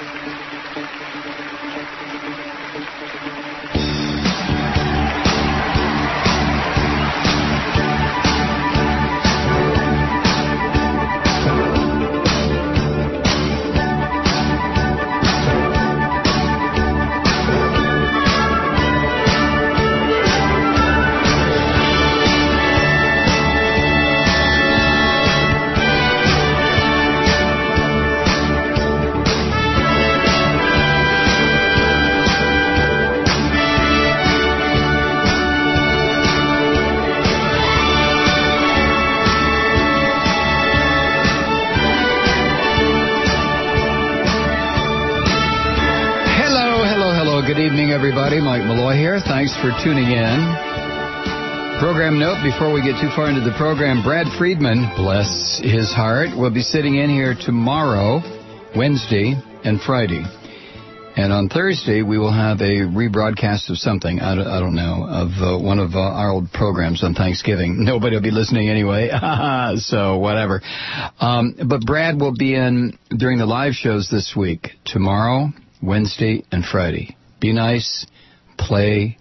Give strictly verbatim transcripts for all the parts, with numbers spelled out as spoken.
Everybody, Mike Malloy here. Thanks for tuning in. Program note before we get too far into the program, Brad Friedman, bless his heart, will be sitting in here tomorrow, Wednesday, and Friday. And on Thursday, we will have a rebroadcast of something, I don't, I don't know, of uh, one of uh, our old programs on Thanksgiving. Nobody will be listening anyway, so whatever. Um, but Brad will be in during the live shows this week, tomorrow, Wednesday, and Friday. Be nice, play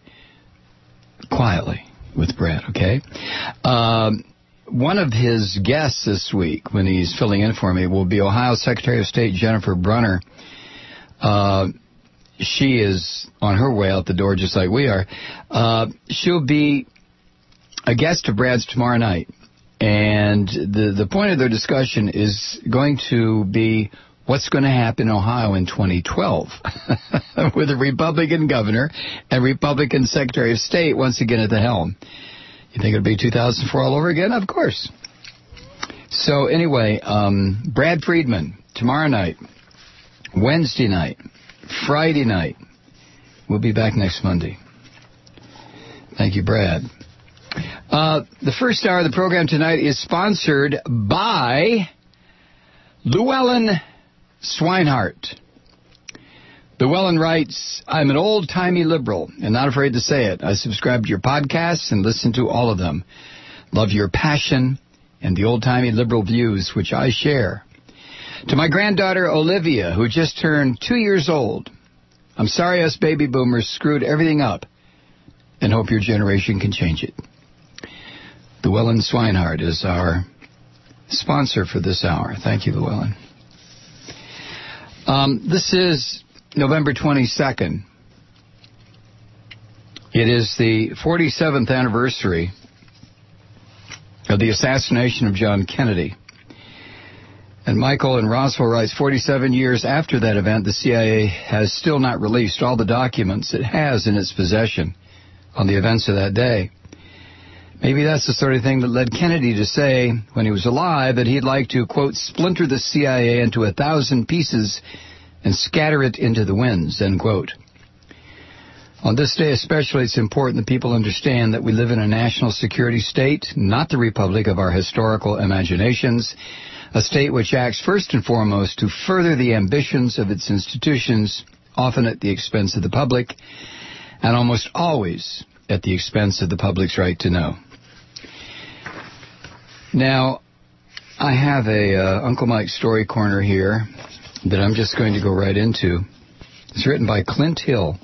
quietly with Brad, okay? Um, one of his guests this week, when he's filling in for me, will be Ohio Secretary of State Jennifer Brunner. Uh, she is on her way out the door just like we are. Uh, she'll be a guest of Brad's tomorrow night. And the, the point of their discussion is going to be what's going to happen in Ohio in twenty twelve with a Republican governor and Republican Secretary of State once again at the helm. You think it'll be two thousand four all over again? Of course. So anyway, um, Brad Friedman, tomorrow night, Wednesday night, Friday night. We'll be back next Monday. Thank you, Brad. Uh, the first hour of the program tonight is sponsored by Llewellyn Swinehart. Llewellyn writes, I'm an old-timey liberal and not afraid to say it. I subscribe to your podcasts and listen to all of them. Love your passion and the old-timey liberal views, which I share. To my granddaughter, Olivia, who just turned two years old, I'm sorry us baby boomers screwed everything up and hope your generation can change it. Llewellyn Swinehart is our sponsor for this hour. Thank you, Llewellyn. Um, this is November twenty-second. It is the forty-seventh anniversary of the assassination of John Kennedy. And Michael in Roswell writes, forty-seven years after that event, the C I A has still not released all the documents it has in its possession on the events of that day. Maybe that's the sort of thing that led Kennedy to say, when he was alive, that he'd like to, quote, splinter the C I A into a thousand pieces and scatter it into the winds, end quote. On this day especially, it's important that people understand that we live in a national security state, not the republic of our historical imaginations, a state which acts first and foremost to further the ambitions of its institutions, often at the expense of the public, and almost always at the expense of the public's right to know. Now, I have a uh, Uncle Mike Story Corner here that I'm just going to go right into. It's written by Clint Hill.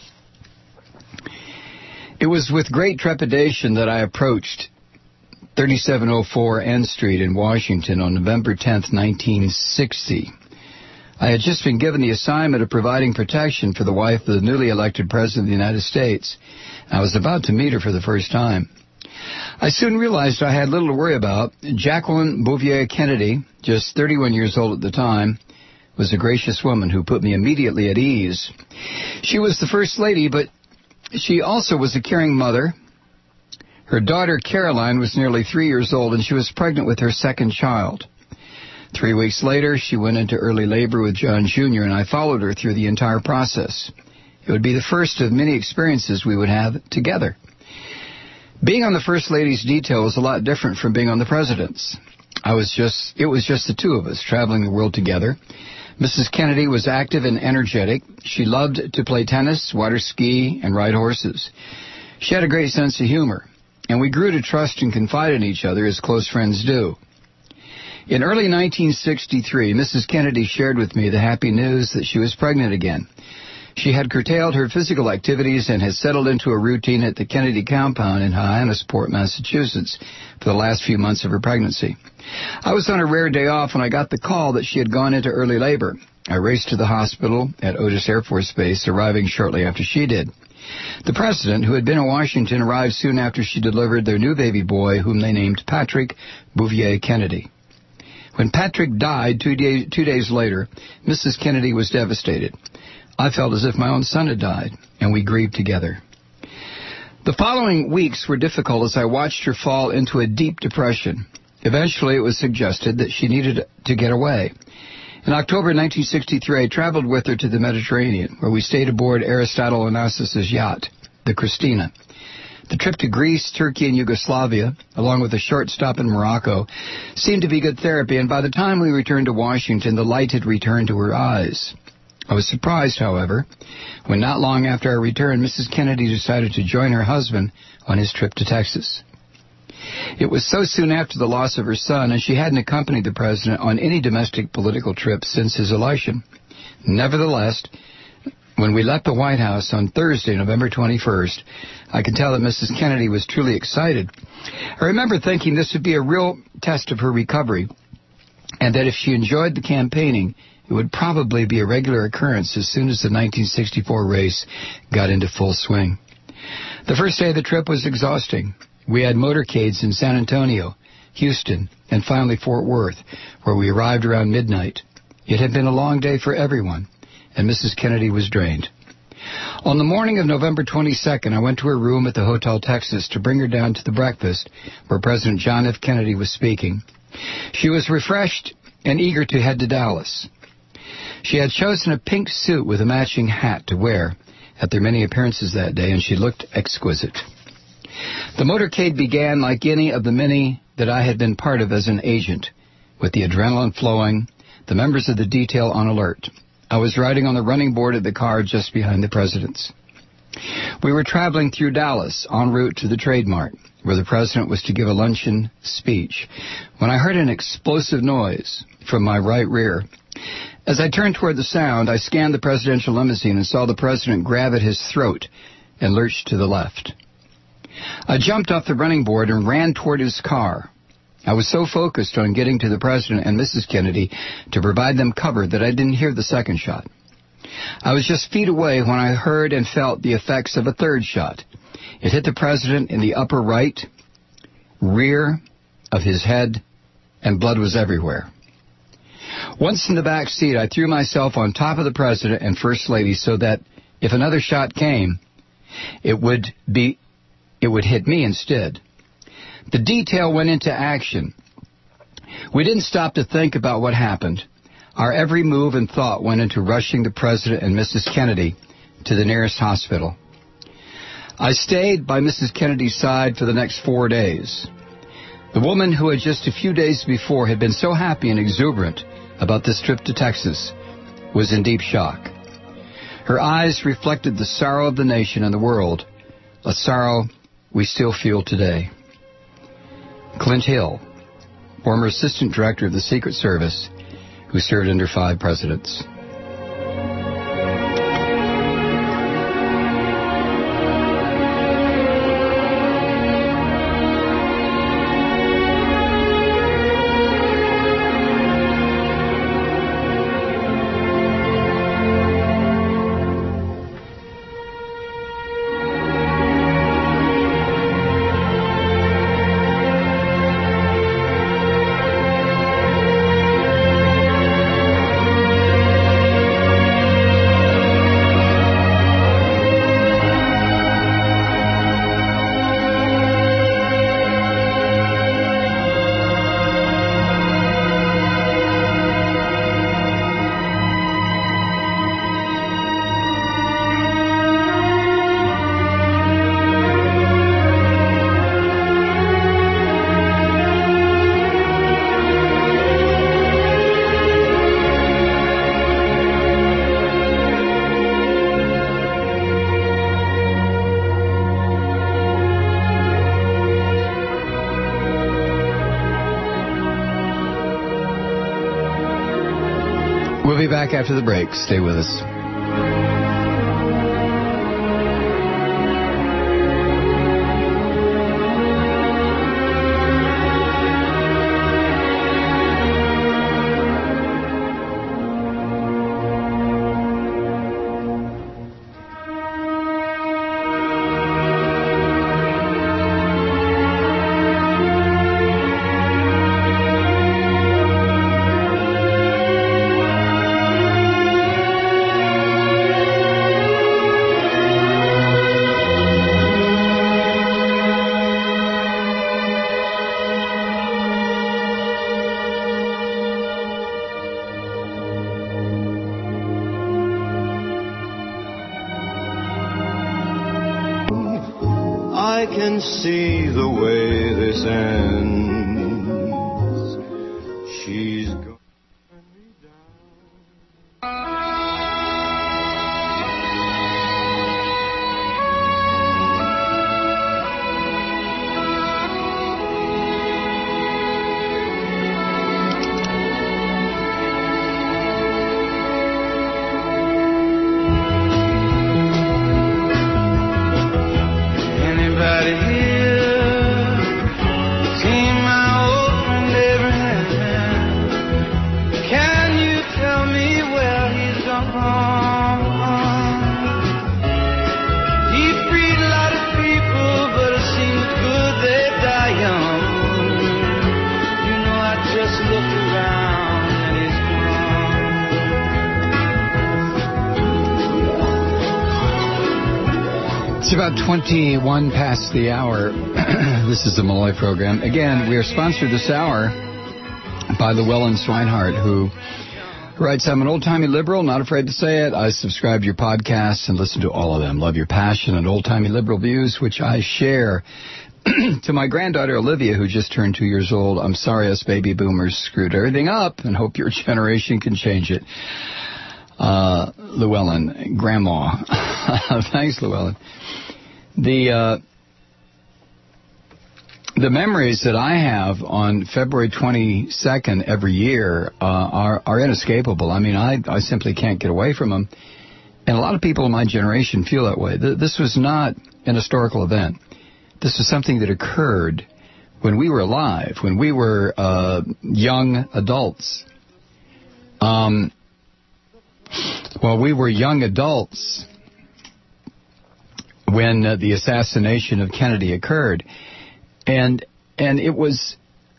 It was with great trepidation that I approached thirty-seven oh four N Street in Washington on November tenth, nineteen sixty. I had just been given the assignment of providing protection for the wife of the newly elected President of the United States. I was about to meet her for the first time. I soon realized I had little to worry about. Jacqueline Bouvier Kennedy, just thirty-one years old at the time, was a gracious woman who put me immediately at ease. She was the First Lady, but she also was a caring mother. Her daughter, Caroline, was nearly three years old, and she was pregnant with her second child. Three weeks later, she went into early labor with John Junior, and I followed her through the entire process. It would be the first of many experiences we would have together. Being on the First Lady's detail was a lot different from being on the President's. I was just, it was just the two of us traveling the world together. Missus Kennedy was active and energetic. She loved to play tennis, water ski, and ride horses. She had a great sense of humor, and we grew to trust and confide in each other as close friends do. In early nineteen sixty-three, Missus Kennedy shared with me the happy news that she was pregnant again. She had curtailed her physical activities and had settled into a routine at the Kennedy compound in Hyannisport, Massachusetts, for the last few months of her pregnancy. I was on a rare day off when I got the call that she had gone into early labor. I raced to the hospital at Otis Air Force Base, arriving shortly after she did. The president, who had been in Washington, arrived soon after she delivered their new baby boy, whom they named Patrick Bouvier Kennedy. When Patrick died two, day, two days later, Missus Kennedy was devastated. I felt as if my own son had died, and we grieved together. The following weeks were difficult as I watched her fall into a deep depression. Eventually, it was suggested that she needed to get away. In October nineteen sixty-three, I traveled with her to the Mediterranean, where we stayed aboard Aristotle Onassis' yacht, the Christina. The trip to Greece, Turkey, and Yugoslavia, along with a short stop in Morocco, seemed to be good therapy, and by the time we returned to Washington, the light had returned to her eyes. I was surprised, however, when not long after our return, Missus Kennedy decided to join her husband on his trip to Texas. It was so soon after the loss of her son, and she hadn't accompanied the president on any domestic political trip since his election. Nevertheless, when we left the White House on Thursday, November twenty-first, I could tell that Missus Kennedy was truly excited. I remember thinking this would be a real test of her recovery, and that if she enjoyed the campaigning, it would probably be a regular occurrence as soon as the nineteen sixty-four race got into full swing. The first day of the trip was exhausting. We had motorcades in San Antonio, Houston, and finally Fort Worth, where we arrived around midnight. It had been a long day for everyone, and Missus Kennedy was drained. On the morning of November twenty-second, I went to her room at the Hotel Texas to bring her down to the breakfast where President John F. Kennedy was speaking. She was refreshed and eager to head to Dallas. She had chosen a pink suit with a matching hat to wear at their many appearances that day, and she looked exquisite. The motorcade began like any of the many that I had been part of as an agent, with the adrenaline flowing, the members of the detail on alert. I was riding on the running board of the car just behind the president's. We were traveling through Dallas, en route to the Trade Mart, where the president was to give a luncheon speech, when I heard an explosive noise from my right rear. As I turned toward the sound, I scanned the presidential limousine and saw the president grab at his throat and lurch to the left. I jumped off the running board and ran toward his car. I was so focused on getting to the president and Missus Kennedy to provide them cover that I didn't hear the second shot. I was just feet away when I heard and felt the effects of a third shot. It hit the president in the upper right, rear of his head, and blood was everywhere. Once in the back seat, I threw myself on top of the president and First Lady so that if another shot came, it would be, it would hit me instead. The detail went into action. We didn't stop to think about what happened. Our every move and thought went into rushing the president and Missus Kennedy to the nearest hospital. I stayed by Missus Kennedy's side for the next four days. The woman who had just a few days before had been so happy and exuberant about this trip to Texas was in deep shock. Her eyes reflected the sorrow of the nation and the world, a sorrow we still feel today. Clint Hill, former Assistant Director of the Secret Service, who served under five presidents. back after the break. Stay with us. See the way this ends. She's gone. It's about twenty-one past the hour. This is the Malloy program. Again, we are sponsored this hour by Llewellyn Swinehart, who writes, I'm an old-timey liberal, not afraid to say it. I subscribe to your podcasts and listen to all of them. Love your passion and old-timey liberal views, which I share. To my granddaughter, Olivia, who just turned two years old, I'm sorry us baby boomers screwed everything up and hope your generation can change it. Uh, Llewellyn, Grandma. Thanks, Llewellyn. The, uh, the memories that I have on February twenty-second every year uh, are, are inescapable. I mean, I, I simply can't get away from them. And a lot of people in my generation feel that way. This was not an historical event. This was something that occurred when we were alive, when we were uh, young adults. Um, well, we were young adults when uh, the assassination of Kennedy occurred. And and it was,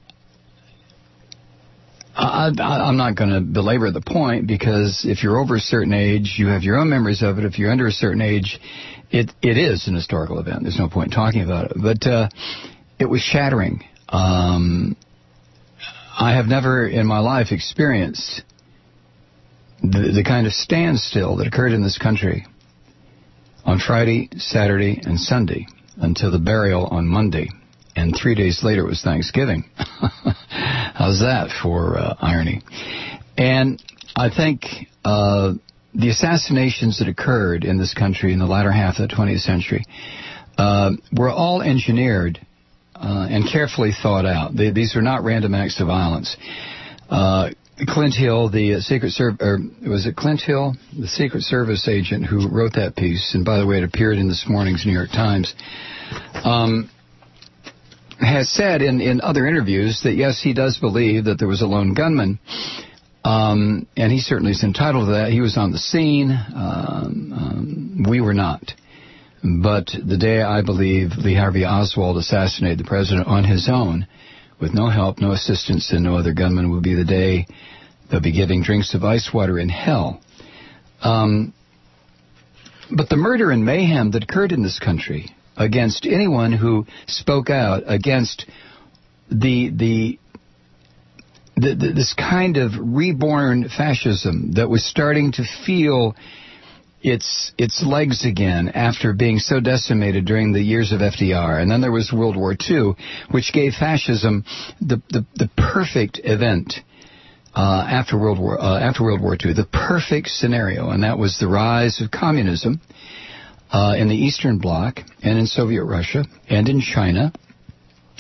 I, I, I'm not going to belabor the point, because if you're over a certain age, you have your own memories of it. If you're under a certain age, it it is an historical event. There's no point talking about it. But uh, it was shattering. Um, I have never in my life experienced the, the kind of standstill that occurred in this country on Friday, Saturday, and Sunday until the burial on Monday. And three days later it was Thanksgiving. How's that for uh, irony? And I think uh, the assassinations that occurred in this country in the latter half of the twentieth century uh, were all engineered uh, and carefully thought out. They, these are not random acts of violence. Uh, Clint Hill, the Secret Service, or was it Clint Hill, the Secret Service agent who wrote that piece, and by the way, it appeared in this morning's New York Times, um, has said in, in other interviews that, yes, he does believe that there was a lone gunman, um, and he certainly is entitled to that. He was on the scene. Um, um, we were not. But the day I believe Lee Harvey Oswald assassinated the president on his own, with no help, no assistance, and no other gunman, will be the day they'll be giving drinks of ice water in hell. Um, but the murder and mayhem that occurred in this country against anyone who spoke out against the, the the the this kind of reborn fascism that was starting to feel its its legs again after being so decimated during the years of F D R. And then there was World War Two, which gave fascism the the, the perfect event uh, after World War uh, after World War Two, the perfect scenario, and that was the rise of communism uh, in the Eastern Bloc and in Soviet Russia and in China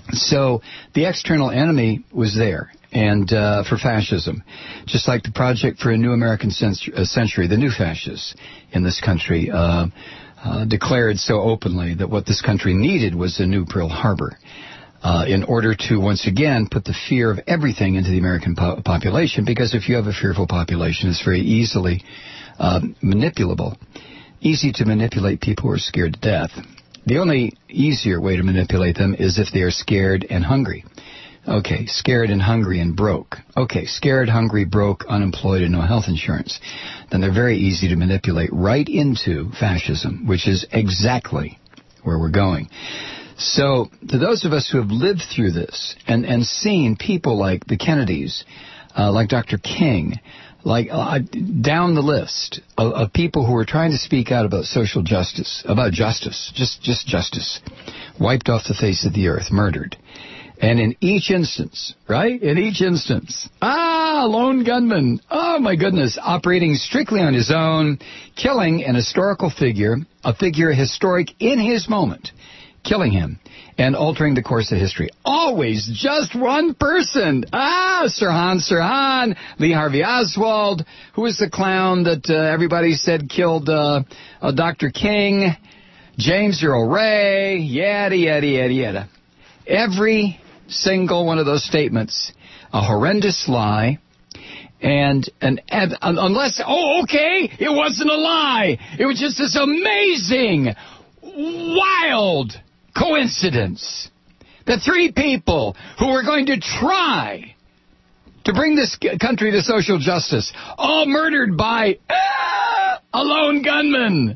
So the external enemy was there, and uh, for fascism, just like the Project for a New American Century, the new fascists in this country uh, uh, declared so openly that what this country needed was a new Pearl Harbor. Uh, in order to, once again, put the fear of everything into the American po- population, because if you have a fearful population, it's very easily uh, manipulable, easy to manipulate people who are scared to death. The only easier way to manipulate them is if they are scared and hungry. Okay, scared and hungry and broke. Okay, scared, hungry, broke, unemployed, and no health insurance. Then they're very easy to manipulate right into fascism, which is exactly where we're going. So, to those of us who have lived through this and, and seen people like the Kennedys, uh, like Doctor King, like uh, down the list of, of people who were trying to speak out about social justice, about justice, just, just justice, wiped off the face of the earth, murdered. And in each instance, right, in each instance, ah, lone gunman, oh my goodness, operating strictly on his own, killing an historical figure, a figure historic in his moment, killing him and altering the course of history. Always just one person. Ah, Sirhan Sirhan, Lee Harvey Oswald, who was the clown that uh, everybody said killed uh, uh, Doctor King, James Earl Ray, yada, yada, yada, yada. Every single one of those statements, a horrendous lie, and an ad, unless, oh, okay, it wasn't a lie. It was just this amazing, wild coincidence that three people who were going to try to bring this country to social justice, all murdered by ah, a lone gunman.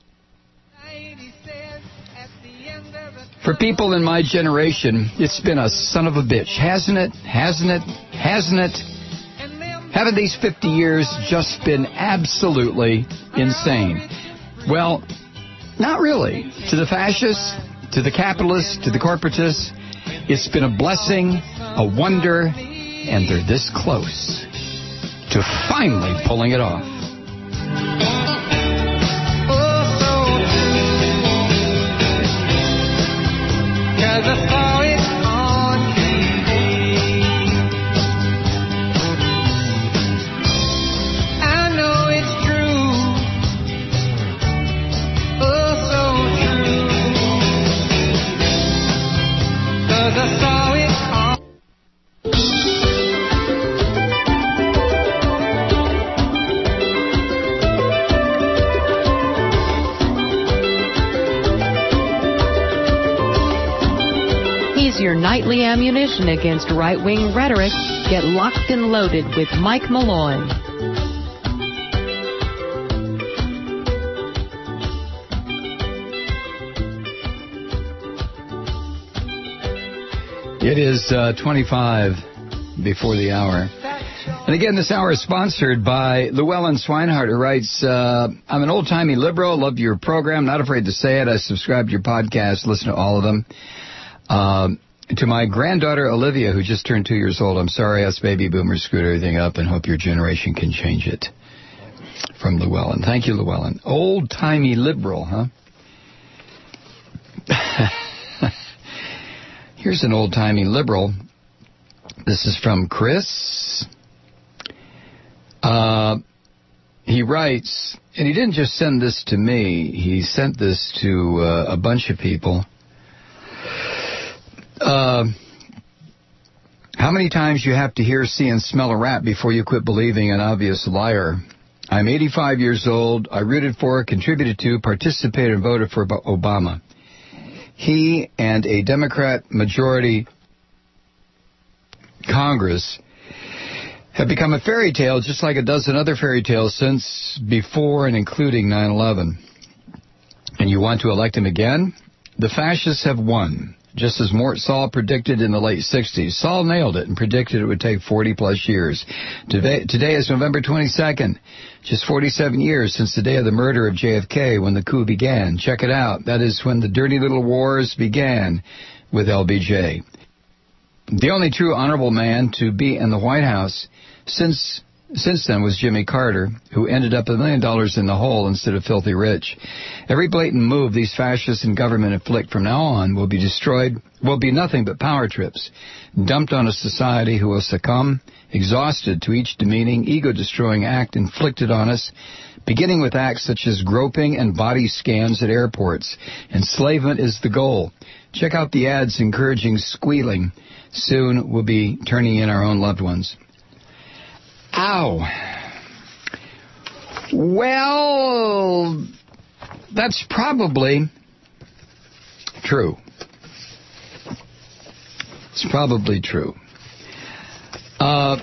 For people in my generation, it's been a son of a bitch, hasn't it? Hasn't it? Hasn't it? Haven't these fifty years just been absolutely insane? Well, not really. To the fascists, to the capitalists, to the corporatists, it's been a blessing, a wonder, and they're this close to finally pulling it off. Cause I saw it on T V. I know it's true. Oh, so true. Cause I saw it on your nightly ammunition against right-wing rhetoric. Get locked and loaded with Mike Malloy. It is uh, twenty-five before the hour. And again, this hour is sponsored by Llewellyn Swinehart, who writes, uh, I'm an old-timey liberal, love your program, not afraid to say it. I subscribe to your podcast, listen to all of them. Um, to my granddaughter, Olivia, who just turned two years old, I'm sorry us baby boomers screwed everything up and hope your generation can change it. From Llewellyn. Thank you, Llewellyn. Old-timey liberal, huh? Here's an old-timey liberal. This is from Chris. Uh, he writes, and he didn't just send this to me, he sent this to uh, a bunch of people. Uh, how many times you have to hear, see, and smell a rat before you quit believing an obvious liar? I'm eighty-five years old. I rooted for, contributed to, participated, and voted for Obama. He and a Democrat majority Congress have become a fairy tale, just like a dozen other fairy tales since, before, and including nine eleven. And you want to elect him again? The fascists have won. Just as Mort Saul predicted in the late sixties. Saul nailed it and predicted it would take forty plus years. Today, today is November twenty-second. Just forty-seven years since the day of the murder of J F K when the coup began. Check it out. That is when the dirty little wars began with L B J. The only true honorable man to be in the White House since since then was Jimmy Carter, who ended up a million dollars in the hole instead of filthy rich. Every blatant move these fascists in government inflict from now on will be destroyed, will be nothing but power trips, dumped on a society who will succumb, exhausted to each demeaning, ego-destroying act inflicted on us, beginning with acts such as groping and body scans at airports. Enslavement is the goal. Check out the ads encouraging squealing. Soon we'll be turning in our own loved ones. Ow. Well, that's probably true. It's probably true. Uh,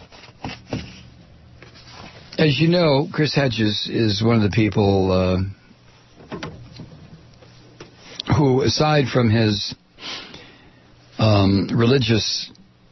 as you know, Chris Hedges is one of the people uh, who, aside from his um, religious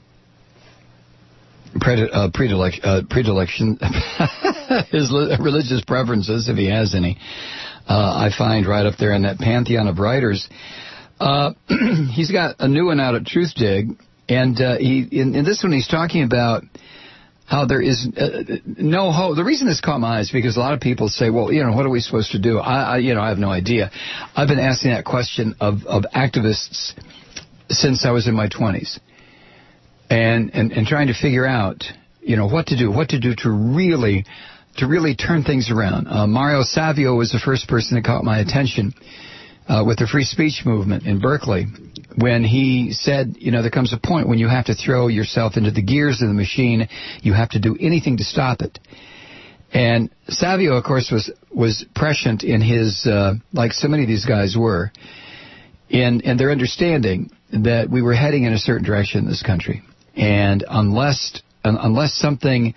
Pred- uh, predilec- uh, predilection, his li- religious preferences, if he has any, uh, I find right up there in that pantheon of writers. Uh, he's got a new one out at Truthdig, and uh, he in, in this one he's talking about how there is uh, no hope. The reason this caught my eye is because a lot of people say, well, you know, what are we supposed to do? I, I you know, I have no idea. I've been asking that question of, of activists since I was in my twenties. And, and and trying to figure out, you know, what to do, what to do to really, to really turn things around. Uh, Mario Savio was the first person that caught my attention uh, with the free speech movement in Berkeley, when he said, you know, there comes a point when you have to throw yourself into the gears of the machine. You have to do anything to stop it. And Savio, of course, was was prescient in his, uh, like so many of these guys were, in in their understanding that we were heading in a certain direction in this country. And unless unless something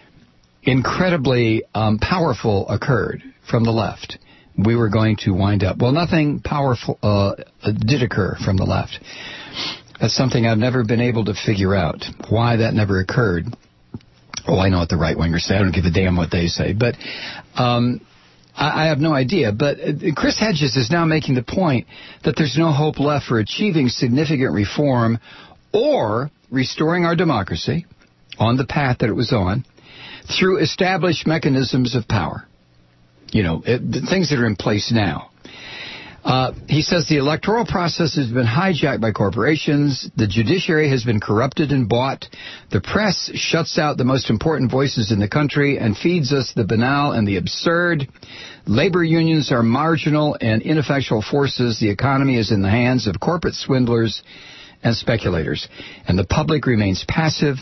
incredibly um, powerful occurred from the left, we were going to wind up. Well, nothing powerful uh, did occur from the left. That's something I've never been able to figure out, why that never occurred. Oh, I know what the right-wingers say. I don't give a damn what they say. But um, I, I have no idea. But Chris Hedges is now making the point that there's no hope left for achieving significant reform or restoring our democracy on the path that it was on through established mechanisms of power. You know, it, the things that are in place now. Uh, he says the electoral process has been hijacked by corporations. The judiciary has been corrupted and bought. The press shuts out the most important voices in the country and feeds us the banal and the absurd. Labor unions are marginal and ineffectual forces. The economy is in the hands of corporate swindlers and speculators, and the public remains passive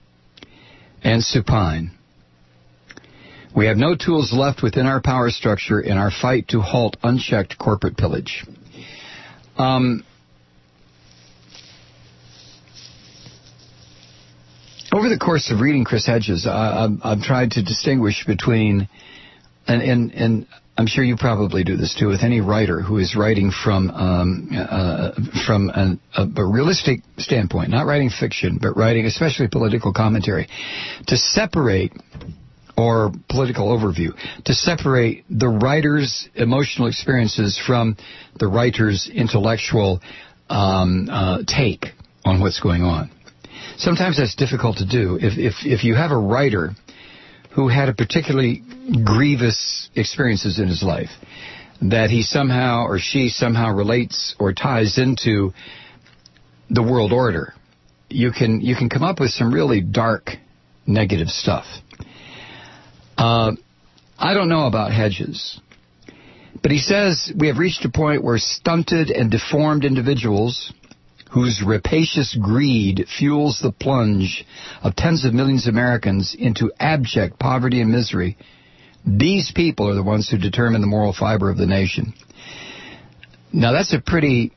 and supine. We have no tools left within our power structure in our fight to halt unchecked corporate pillage. Um, over the course of reading Chris Hedges, I, I've, I've tried to distinguish between, and, and, and I'm sure you probably do this too with any writer who is writing from um, uh, from an, a, a realistic standpoint, not writing fiction, but writing especially political commentary, to separate, or political overview, to separate the writer's emotional experiences from the writer's intellectual um, uh, take on what's going on. Sometimes that's difficult to do. If, if, if you have a writer who had a particularly grievous experiences in his life that he somehow or she somehow relates or ties into the world order, you can you can come up with some really dark, negative stuff. Uh, I don't know about Hedges, but he says we have reached a point where stunted and deformed individuals whose rapacious greed fuels the plunge of tens of millions of Americans into abject poverty and misery, these people are the ones who determine the moral fiber of the nation. Now, that's a pretty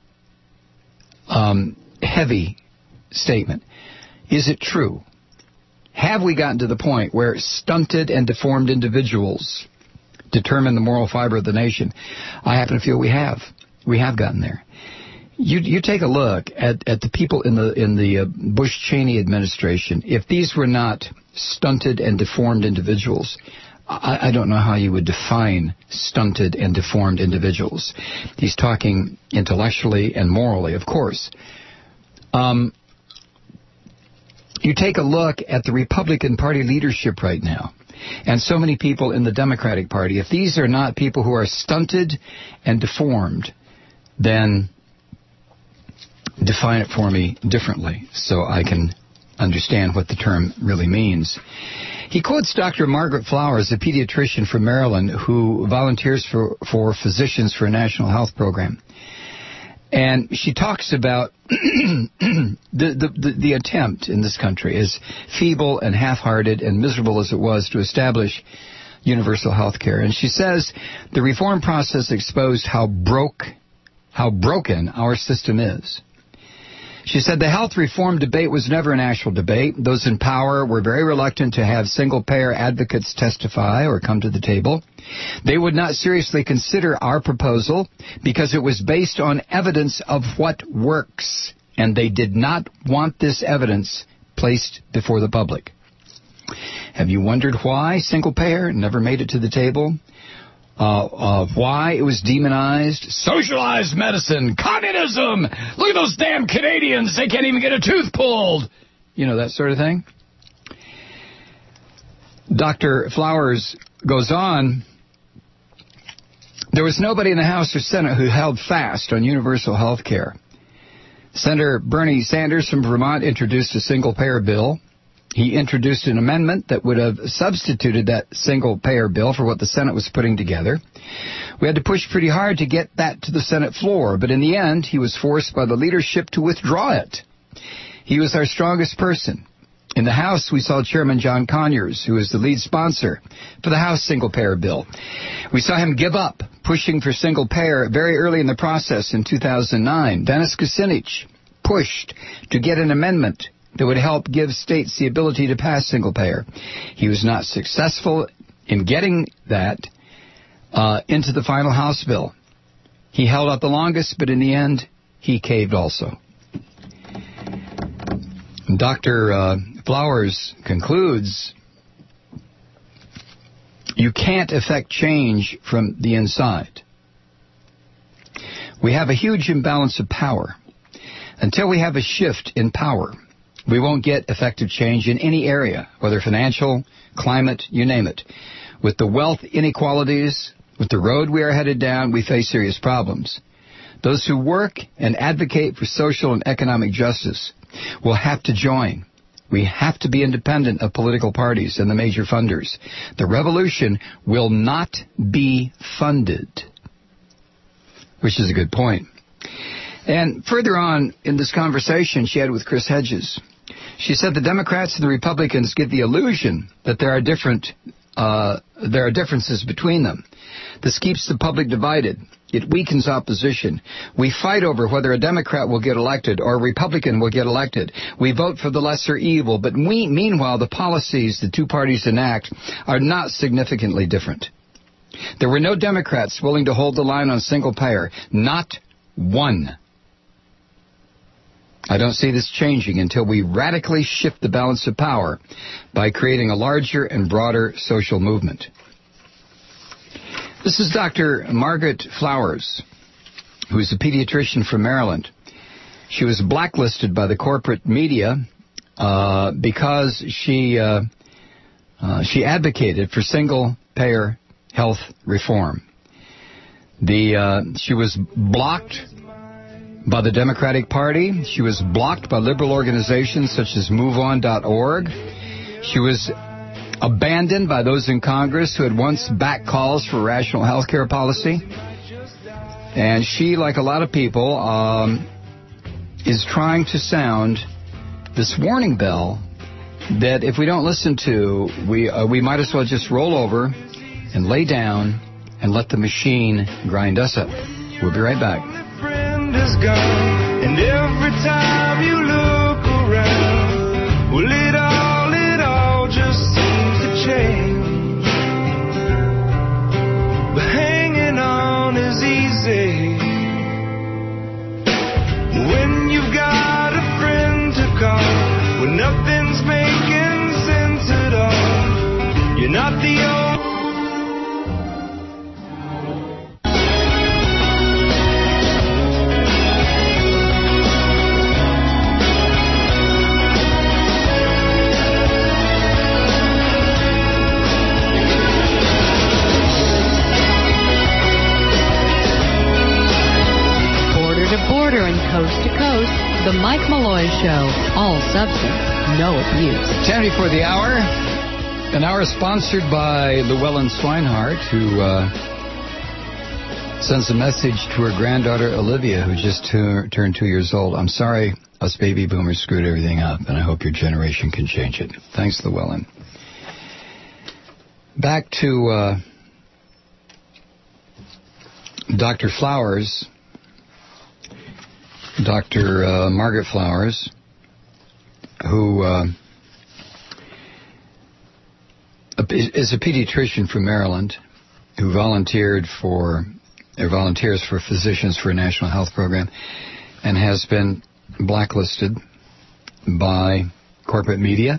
um, heavy statement. Is it true? Have we gotten to the point where stunted and deformed individuals determine the moral fiber of the nation? I happen to feel we have. We have gotten there. You you take a look at, at the people in the in the uh, Bush-Cheney administration. If these were not stunted and deformed individuals, I, I don't know how you would define stunted and deformed individuals. He's talking intellectually and morally, of course. Um, You take a look at the Republican Party leadership right now, and so many people in the Democratic Party. If these are not people who are stunted and deformed, then define it for me differently so I can understand what the term really means. He quotes Doctor Margaret Flowers, a pediatrician from Maryland who volunteers for, for Physicians for a National Health Program. And she talks about the, the, the, the attempt in this country, as feeble and half-hearted and miserable as it was, to establish universal health care. And she says the reform process exposed how broke, how broken our system is. She said the health reform debate was never an actual debate. Those in power were very reluctant to have single-payer advocates testify or come to the table. They would not seriously consider our proposal because it was based on evidence of what works, and they did not want this evidence placed before the public. Have you wondered why single-payer never made it to the table? Uh, uh, why it was demonized? Socialized medicine, communism, look at those damn Canadians, they can't even get a tooth pulled. You know, that sort of thing. Doctor Flowers goes on, there was nobody in the House or Senate who held fast on universal health care. Senator Bernie Sanders from Vermont introduced a single-payer bill. He introduced an amendment that would have substituted that single-payer bill for what the Senate was putting together. We had to push pretty hard to get that to the Senate floor, but in the end, he was forced by the leadership to withdraw it. He was our strongest person. In the House, we saw Chairman John Conyers, who is the lead sponsor for the House single-payer bill. We saw him give up pushing for single-payer very early in the process in two thousand nine. Dennis Kucinich pushed to get an amendment that would help give states the ability to pass single-payer. He was not successful in getting that uh, into the final House bill. He held out the longest, but in the end, he caved also. Doctor Uh, Flowers concludes, you can't effect change from the inside. We have a huge imbalance of power. Until we have a shift in power, we won't get effective change in any area, whether financial, climate, you name it. With the wealth inequalities, with the road we are headed down, we face serious problems. Those who work and advocate for social and economic justice will have to join. We have to be independent of political parties and the major funders. The revolution will not be funded, which is a good point. And further on in this conversation she had with Chris Hedges, she said the Democrats and the Republicans give the illusion that there are different, uh, there are differences between them. This keeps the public divided. It weakens opposition. We fight over whether a Democrat will get elected or a Republican will get elected. We vote for the lesser evil, but we, meanwhile, the policies the two parties enact are not significantly different. There were no Democrats willing to hold the line on single payer. Not one. I don't see this changing until we radically shift the balance of power by creating a larger and broader social movement. This is Doctor Margaret Flowers, who is a pediatrician from Maryland. She was blacklisted by the corporate media uh, because she uh, uh, she advocated for single-payer health reform. The uh, she was blocked by the Democratic Party. She was blocked by liberal organizations such as move on dot org. She was abandoned by those in Congress who had once backed calls for rational health care policy. And she, like a lot of people, um, is trying to sound this warning bell that if we don't listen to, we uh, we might as well just roll over and lay down and let the machine grind us up. We'll be right back. Is gone, and every time you look around, well, it all, it all just seems to change. But hanging on is easy when you've got a friend to call, when nothing's making sense at all. You're not the only coast to coast, The Mike Malloy Show. All substance, no abuse. Ten before the hour. An hour sponsored by Llewellyn Swinehart, who uh, sends a message to her granddaughter Olivia, who just tu- turned two years old. I'm sorry us baby boomers screwed everything up, and I hope your generation can change it. Thanks, Llewellyn. Back to uh, Doctor Flowers, Doctor Uh, Margaret Flowers, who uh, is a pediatrician from Maryland, who volunteered for, or volunteers for Physicians for a National Health Program, and has been blacklisted by corporate media.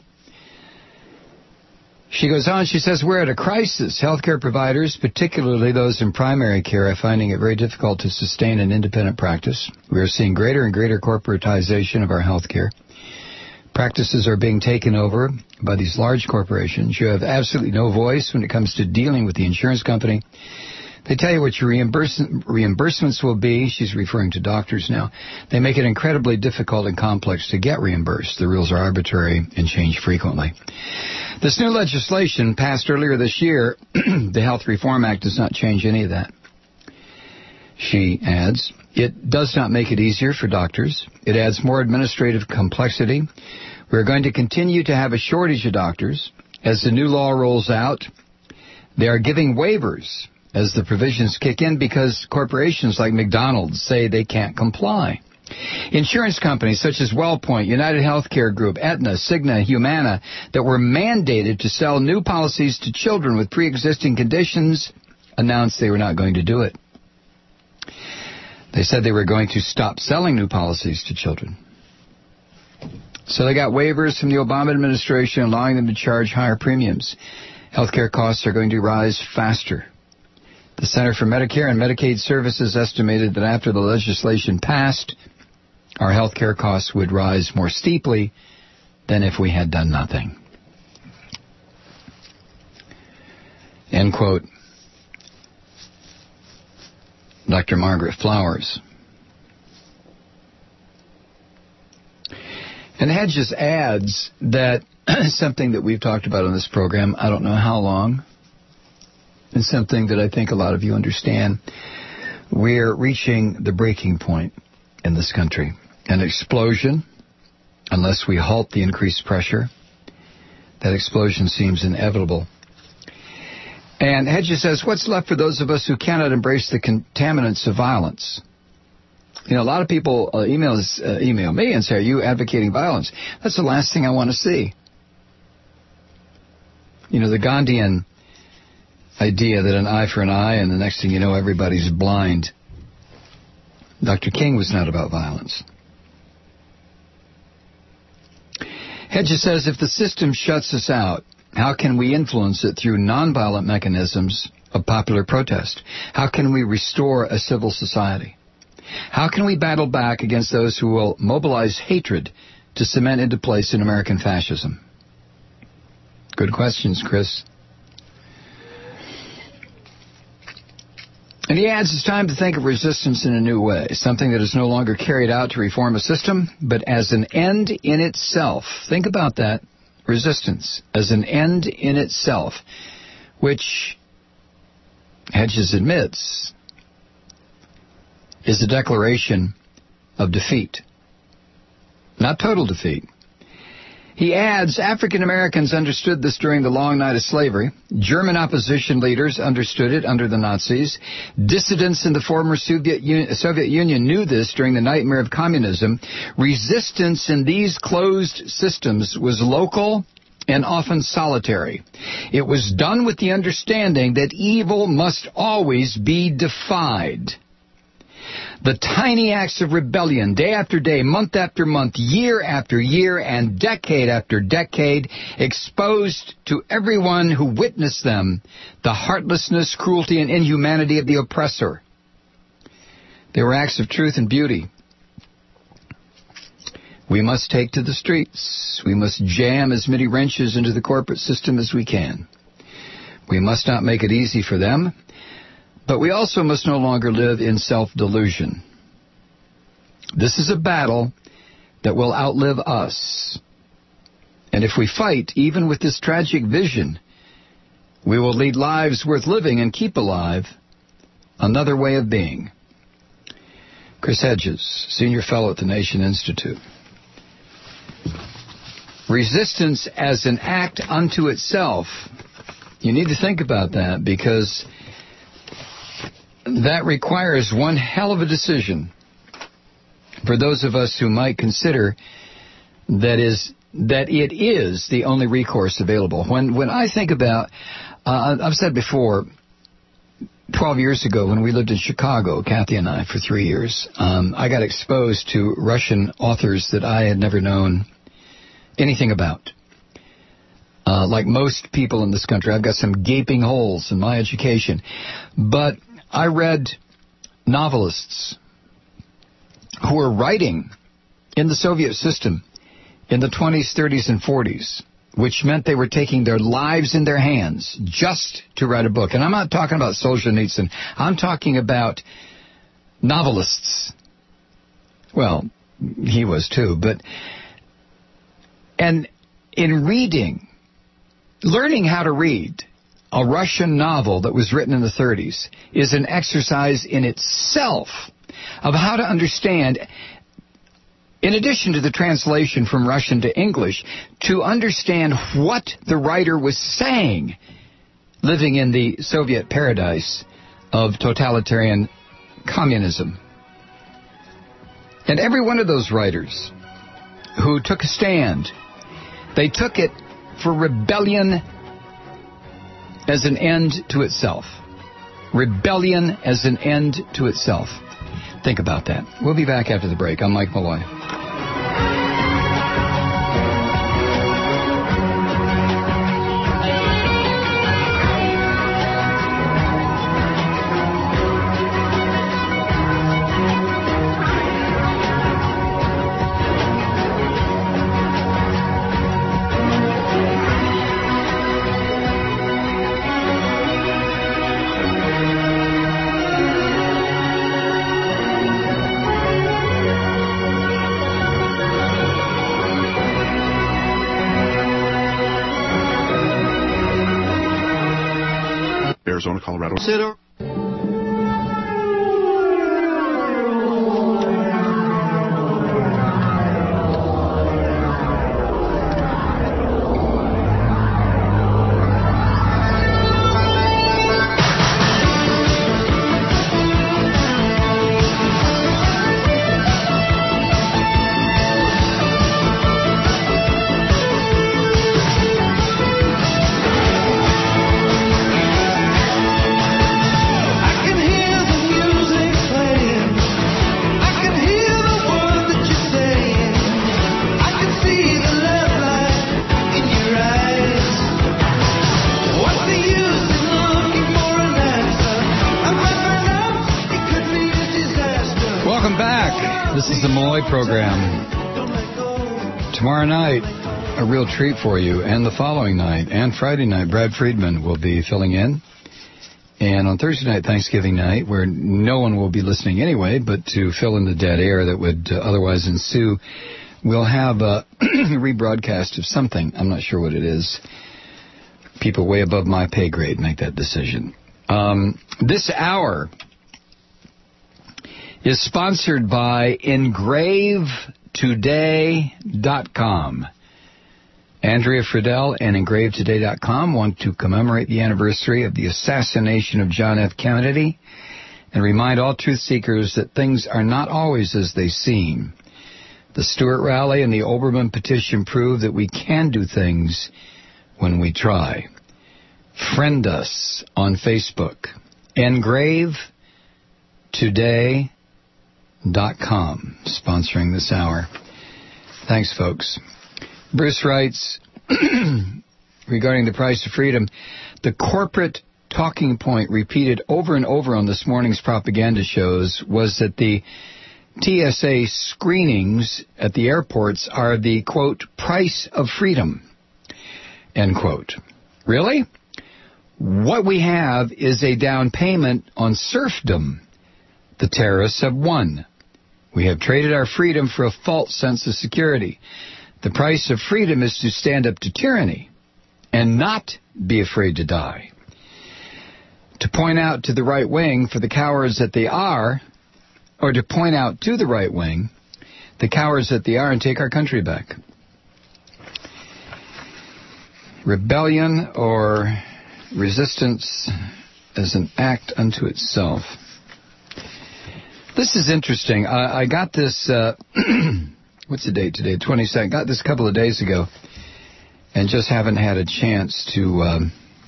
She goes on, she says, we're at a crisis. Healthcare providers, particularly those in primary care, are finding it very difficult to sustain an independent practice. We are seeing greater and greater corporatization of our healthcare. Practices are being taken over by these large corporations. You have absolutely no voice when it comes to dealing with the insurance company. They tell you what your reimburse- reimbursements will be. She's referring to doctors now. They make it incredibly difficult and complex to get reimbursed. The rules are arbitrary and change frequently. This new legislation passed earlier this year, the Health Reform Act, does not change any of that. She adds, it does not make it easier for doctors. It adds more administrative complexity. We're going to continue to have a shortage of doctors. As the new law rolls out, they are giving waivers as the provisions kick in because corporations like McDonald's say they can't comply. Insurance companies such as WellPoint, United Healthcare Group, Aetna, Cigna, Humana, that were mandated to sell new policies to children with pre-existing conditions, announced they were not going to do it. They said they were going to stop selling new policies to children. So they got waivers from the Obama administration allowing them to charge higher premiums. Healthcare costs are going to rise faster. The Center for Medicare and Medicaid Services estimated that after the legislation passed, our health care costs would rise more steeply than if we had done nothing. End quote. Doctor Margaret Flowers. And Hedges adds that something that we've talked about on this program, I don't know how long, and something that I think a lot of you understand. We're reaching the breaking point in this country. An explosion, unless we halt the increased pressure, that explosion seems inevitable. And Hedges says, what's left for those of us who cannot embrace the contaminants of violence? You know, a lot of people uh, email, uh, email me and say, are you advocating violence? That's the last thing I want to see. You know, the Gandhian idea that an eye for an eye and the next thing you know, everybody's blind. Doctor King was not about violence. Hedges says, if the system shuts us out, how can we influence it through nonviolent mechanisms of popular protest? How can we restore a civil society? How can we battle back against those who will mobilize hatred to cement into place in American fascism? Good questions, Chris. And he adds, it's time to think of resistance in a new way, something that is no longer carried out to reform a system, but as an end in itself. Think about that. Resistance as an end in itself, which Hedges admits is a declaration of defeat, not total defeat. He adds, African Americans understood this during the long night of slavery. German opposition leaders understood it under the Nazis. Dissidents in the former Soviet Union, Soviet Union knew this during the nightmare of communism. Resistance in these closed systems was local and often solitary. It was done with the understanding that evil must always be defied. The tiny acts of rebellion, day after day, month after month, year after year, and decade after decade, exposed to everyone who witnessed them the heartlessness, cruelty, and inhumanity of the oppressor. They were acts of truth and beauty. We must take to the streets. We must jam as many wrenches into the corporate system as we can. We must not make it easy for them. But we also must no longer live in self-delusion. This is a battle that will outlive us. And if we fight, even with this tragic vision, we will lead lives worth living and keep alive another way of being. Chris Hedges, Senior Fellow at the Nation Institute. Resistance as an act unto itself. You need to think about that, because that requires one hell of a decision for those of us who might consider that is that it is the only recourse available. When when I think about, uh, I've said before, twelve years ago when we lived in Chicago, Kathy and I, for three years, um, I got exposed to Russian authors that I had never known anything about. Uh, like most people in this country, I've got some gaping holes in my education. But I read novelists who were writing in the Soviet system in the twenties, thirties, and forties, which meant they were taking their lives in their hands just to write a book. And I'm not talking about Solzhenitsyn. I'm talking about novelists. Well, he was too, but... And in reading, learning how to read a Russian novel that was written in the thirties is an exercise in itself of how to understand, in addition to the translation from Russian to English, to understand what the writer was saying, living in the Soviet paradise of totalitarian communism. And every one of those writers who took a stand, they took it for rebellion as an end to itself. Rebellion as an end to itself. Think about that. We'll be back after the break. I'm Mike Malloy. Arizona, Colorado. Consider program. Tomorrow night, a real treat for you, and the following night, and Friday night, Brad Friedman will be filling in. And on Thursday night, Thanksgiving night, where no one will be listening anyway, but to fill in the dead air that would uh, otherwise ensue, we'll have a rebroadcast of something. I'm not sure what it is. People way above my pay grade make that decision. Um, this hour is sponsored by engrave today dot com. Andrea Friedel and engrave today dot com want to commemorate the anniversary of the assassination of John F. Kennedy and remind all truth seekers that things are not always as they seem. The Stewart Rally and the Oberman petition prove that we can do things when we try. Friend us on Facebook. engrave today dot com, sponsoring this hour. Thanks, folks. Bruce writes, regarding the price of freedom, the corporate talking point repeated over and over on this morning's propaganda shows was that the T S A screenings at the airports are the, quote, price of freedom, end quote. Really? What we have is a down payment on serfdom. The terrorists have won. We have traded our freedom for a false sense of security. The price of freedom is to stand up to tyranny and not be afraid to die. To point out to the right wing for the cowards that they are, or to point out to the right wing the cowards that they are and take our country back. Rebellion or resistance as an act unto itself. This is interesting. I, I got this, uh, what's the date today? twenty-second. Got this a couple of days ago and just haven't had a chance to, um,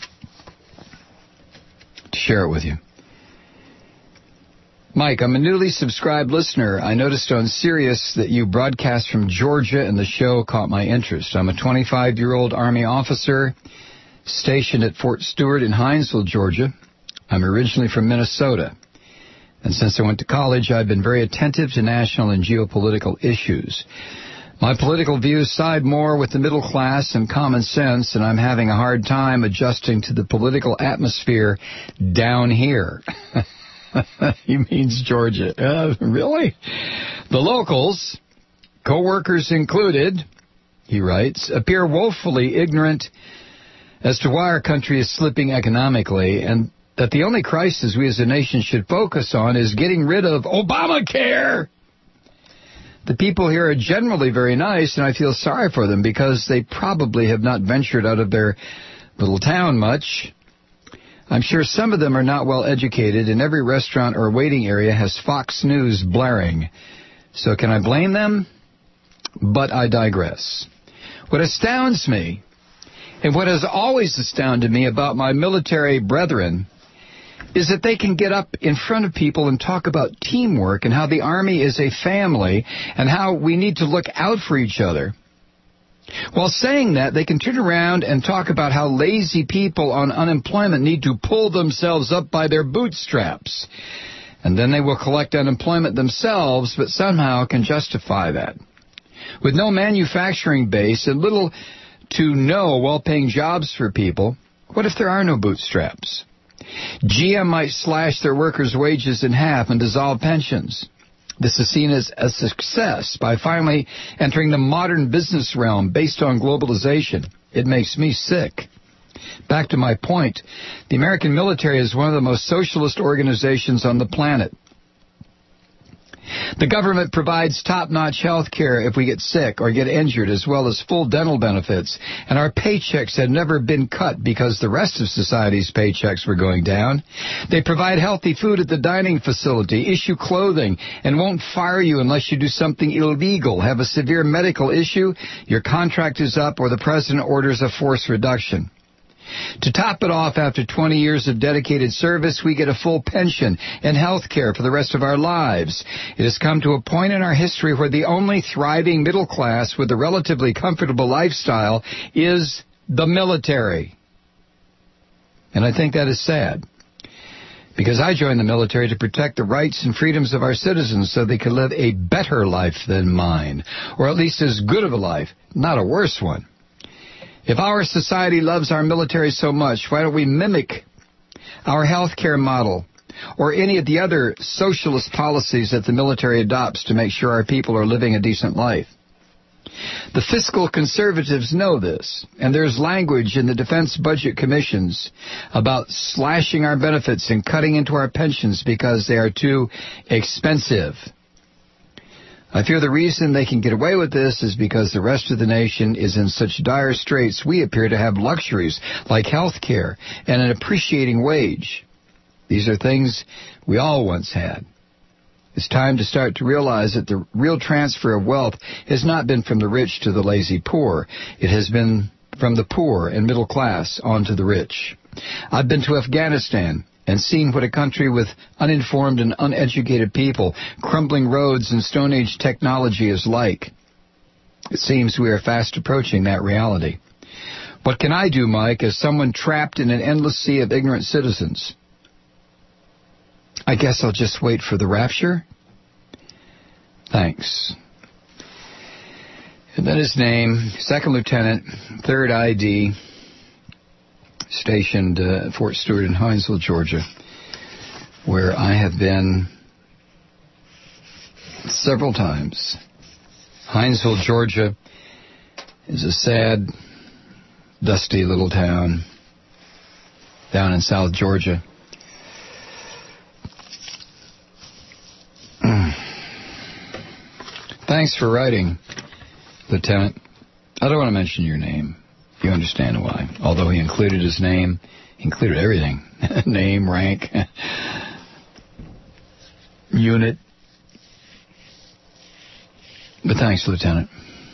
to share it with you. Mike, I'm a newly subscribed listener. I noticed on Sirius that you broadcast from Georgia and the show caught my interest. I'm a twenty-five-year-old Army officer stationed at Fort Stewart in Hinesville, Georgia. I'm originally from Minnesota. And since I went to college, I've been very attentive to national and geopolitical issues. My political views side more with the middle class and common sense, and I'm having a hard time adjusting to the political atmosphere down here. He means Georgia. Uh, really? The locals, co-workers included, he writes, appear woefully ignorant as to why our country is slipping economically, and that the only crisis we as a nation should focus on is getting rid of Obamacare. The people here are generally very nice, and I feel sorry for them because they probably have not ventured out of their little town much. I'm sure some of them are not well educated, and every restaurant or waiting area has Fox News blaring. So can I blame them? But I digress. What astounds me, and what has always astounded me about my military brethren, is that they can get up in front of people and talk about teamwork and how the Army is a family and how we need to look out for each other. While saying that, they can turn around and talk about how lazy people on unemployment need to pull themselves up by their bootstraps. And then they will collect unemployment themselves, but somehow can justify that. With no manufacturing base and little to no well-paying jobs for people, what if there are no bootstraps? G M might slash their workers' wages in half and dissolve pensions. This is seen as a success by finally entering the modern business realm based on globalization. It makes me sick. Back to my point, the American military is one of the most socialist organizations on the planet. The government provides top-notch health care if we get sick or get injured, as well as full dental benefits. And our paychecks had never been cut because the rest of society's paychecks were going down. They provide healthy food at the dining facility, issue clothing, and won't fire you unless you do something illegal, have a severe medical issue, your contract is up, or the president orders a force reduction. To top it off, after twenty years of dedicated service, we get a full pension and health care for the rest of our lives. It has come to a point in our history where the only thriving middle class with a relatively comfortable lifestyle is the military. And I think that is sad, because I joined the military to protect the rights and freedoms of our citizens so they could live a better life than mine, or at least as good of a life, not a worse one. If our society loves our military so much, why don't we mimic our health care model or any of the other socialist policies that the military adopts to make sure our people are living a decent life? The fiscal conservatives know this, and there's language in the defense budget commissions about slashing our benefits and cutting into our pensions because they are too expensive. I fear the reason they can get away with this is because the rest of the nation is in such dire straits. We appear to have luxuries like health care and an appreciating wage. These are things we all once had. It's time to start to realize that the real transfer of wealth has not been from the rich to the lazy poor. It has been from the poor and middle class on to the rich. I've been to Afghanistan and seen what a country with uninformed and uneducated people, crumbling roads and Stone Age technology is like. It seems we are fast approaching that reality. What can I do, Mike, as someone trapped in an endless sea of ignorant citizens? I guess I'll just wait for the rapture? Thanks. And then his name, Second Lieutenant, third I D, stationed uh, at Fort Stewart in Hinesville, Georgia, where I have been several times. Hinesville, Georgia is a sad, dusty little town down in South Georgia. Thanks for writing, Lieutenant. I don't want to mention your name. You understand why. Although he included his name, he included everything. Name, rank, unit. But thanks, Lieutenant.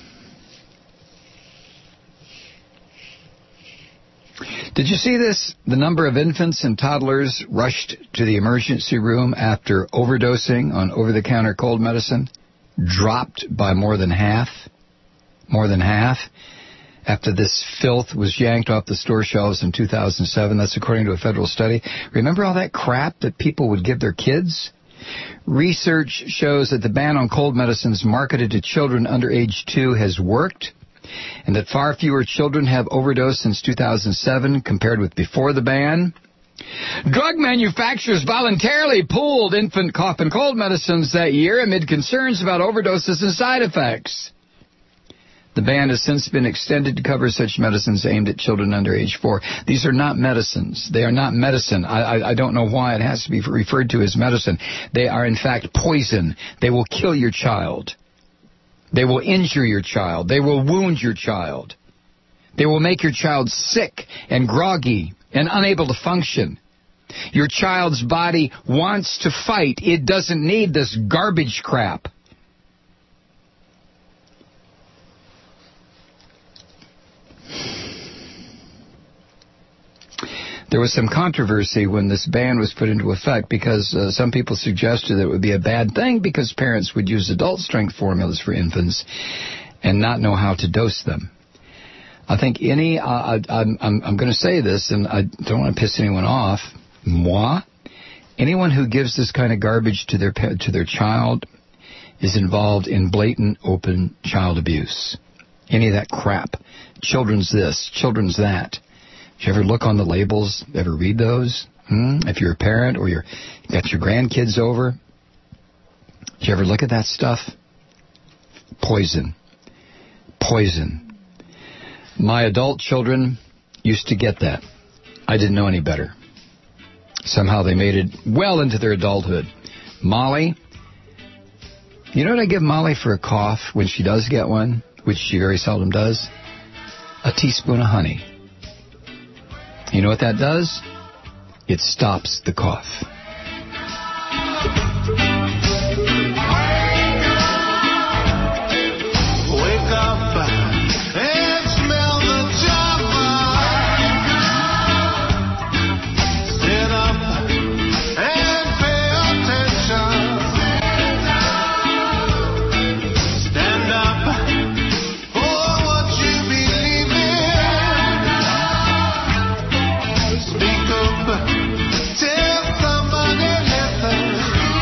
Did you see this? The number of infants and toddlers rushed to the emergency room after overdosing on over-the-counter cold medicine dropped by more than half. More than half. After this filth was yanked off the store shelves in two thousand seven. That's according to a federal study. Remember all that crap that people would give their kids? Research shows that the ban on cold medicines marketed to children under age two has worked, and that far fewer children have overdosed since two thousand seven compared with before the ban. Drug manufacturers voluntarily pooled infant cough and cold medicines that year amid concerns about overdoses and side effects. The ban has since been extended to cover such medicines aimed at children under age four. These are not medicines. They are not medicine. I, I, I don't know why it has to be referred to as medicine. They are, in fact, poison. They will kill your child. They will injure your child. They will wound your child. They will make your child sick and groggy and unable to function. Your child's body wants to fight. It doesn't need this garbage crap. There was some controversy when this ban was put into effect because uh, some people suggested that it would be a bad thing because parents would use adult-strength formulas for infants and not know how to dose them. I think any, uh, I, I'm, I'm, I'm going to say this, and I don't want to piss anyone off, moi, anyone who gives this kind of garbage to their to their child is involved in blatant, open child abuse. Any of that crap. Children's this, children's that. Did you ever look on the labels? Ever read those? Hmm? If you're a parent or you're, you got your grandkids over, did you ever look at that stuff? Poison. Poison. My adult children used to get that. I didn't know any better. Somehow they made it well into their adulthood. Molly, you know what I give Molly for a cough when she does get one, which she very seldom does? A teaspoon of honey. You know what that does? It stops the cough. Wake up and smell the java. Sit up and pay attention. Stand up for what you believe in. Speak up, tell somebody listen.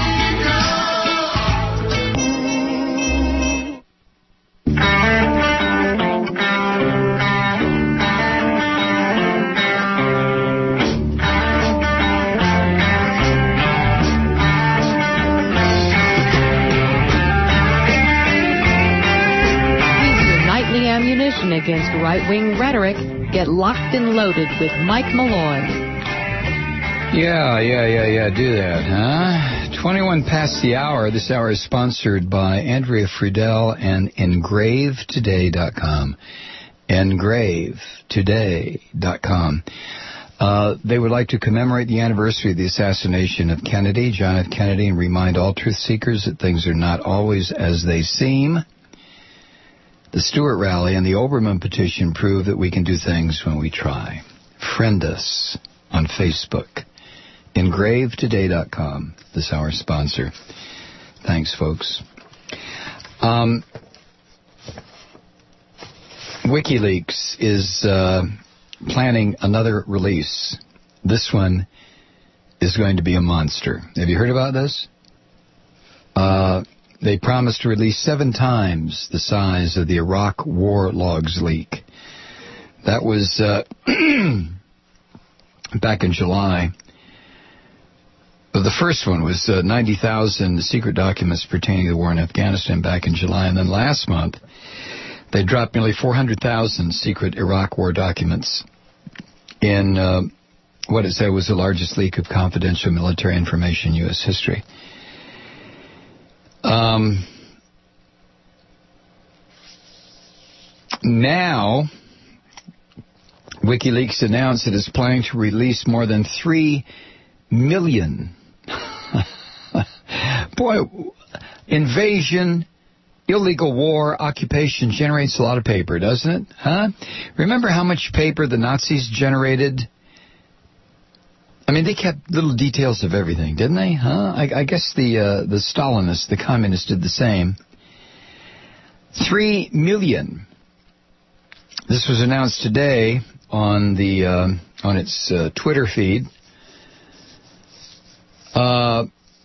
Use your nightly ammunition against right-wing rhetoric. Get locked and loaded with Mike Malloy. Yeah, yeah, yeah, yeah, do that, huh? twenty-one past the hour. This hour is sponsored by Andrea Friedel and engrave today dot com. engrave today dot com. Uh, they would like to commemorate the anniversary of the assassination of Kennedy, John F. Kennedy, and remind all truth seekers that things are not always as they seem. The Stewart Rally and the Oberman petition prove that we can do things when we try. Friend us on Facebook. engrave today dot com, this hour's sponsor. Thanks, folks. Um, WikiLeaks is uh, planning another release. This one is going to be a monster. Have you heard about this? Uh, they promised to release seven times the size of the Iraq war logs leak. That was uh, back in July. Well, the first one was uh, ninety thousand secret documents pertaining to the war in Afghanistan back in July. And then last month, they dropped nearly four hundred thousand secret Iraq war documents in uh, what it said was the largest leak of confidential military information in U S history. Um, now, WikiLeaks announced it is planning to release more than three million. Boy, invasion, illegal war, occupation generates a lot of paper, doesn't it? Huh? Remember how much paper the Nazis generated? I mean, they kept little details of everything, didn't they? Huh? I, I guess the uh, the Stalinists, the communists, did the same. Three million. This was announced today on the uh, on its uh, Twitter feed. Uh,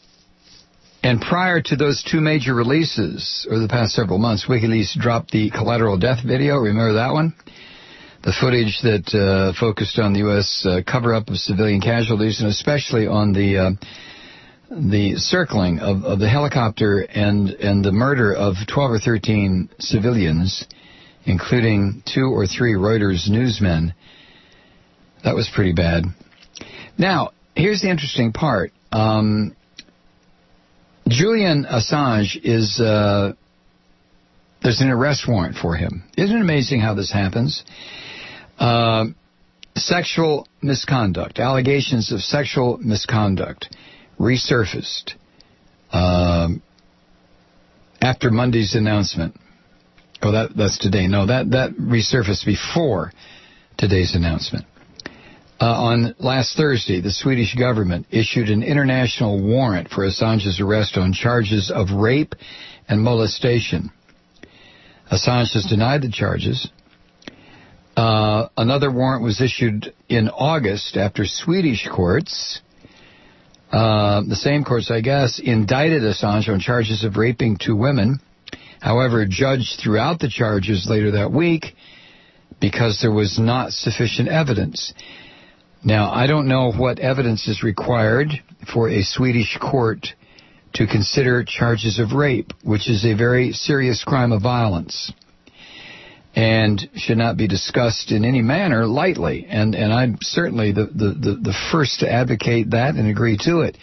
and prior to those two major releases over the past several months, WikiLeaks dropped the collateral death video. Remember that one? The footage that uh, focused on the U S uh, cover-up of civilian casualties, and especially on the uh, the circling of, of the helicopter and, and the murder of twelve or thirteen civilians, including two or three Reuters newsmen. That was pretty bad. Now, here's the interesting part. Um, Julian Assange is, uh, there's an arrest warrant for him. Isn't it amazing how this happens? Uh, sexual misconduct, allegations of sexual misconduct resurfaced uh, after Monday's announcement. Oh, that, that's today. No, that, that resurfaced before today's announcement. Uh, on last Thursday, the Swedish government issued an international warrant for Assange's arrest on charges of rape and molestation. Assange has denied the charges. Uh, another warrant was issued in August after Swedish courts, uh, the same courts, I guess, indicted Assange on charges of raping two women. However, a judge threw out the charges later that week because there was not sufficient evidence. Now, I don't know what evidence is required for a Swedish court to consider charges of rape, which is a very serious crime of violence and should not be discussed in any manner lightly. And, and I'm certainly the, the, the, the first to advocate that and agree to it.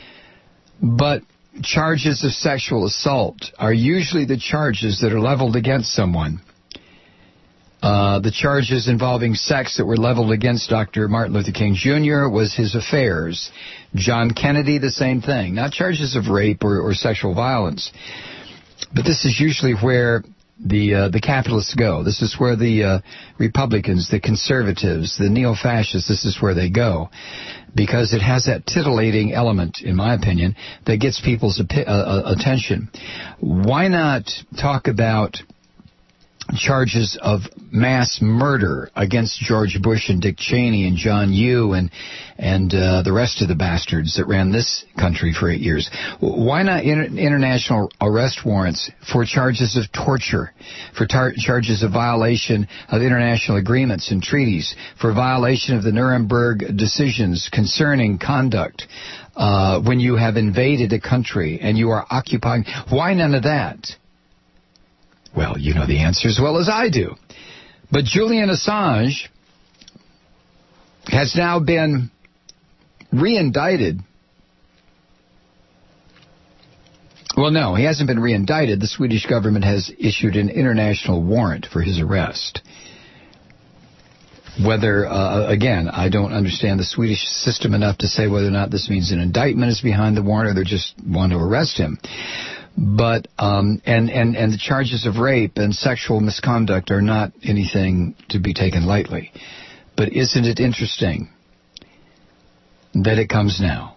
But charges of sexual assault are usually the charges that are leveled against someone. Uh, the charges involving sex that were leveled against Doctor Martin Luther King Junior was his affairs. John Kennedy, the same thing. Not charges of rape or, or sexual violence. But this is usually where the uh, the capitalists go. This is where the uh, Republicans, the conservatives, the neo-fascists, this is where they go. Because it has that titillating element, in my opinion, that gets people's api- uh, attention. Why not talk about charges of mass murder against George Bush and Dick Cheney and John Yoo and and uh, the rest of the bastards that ran this country for eight years? Why not inter- international arrest warrants for charges of torture, for tar- charges of violation of international agreements and treaties, for violation of the Nuremberg decisions concerning conduct uh, when you have invaded a country and you are occupying? Why none of that? Well, you know the answer as well as I do. But Julian Assange has now been re-indicted. Well, no, he hasn't been re-indicted. The Swedish government has issued an international warrant for his arrest. Whether, uh, again, I don't understand the Swedish system enough to say whether or not this means an indictment is behind the warrant or they just want to arrest him. But, um, and, and, and the charges of rape and sexual misconduct are not anything to be taken lightly. But isn't it interesting that it comes now?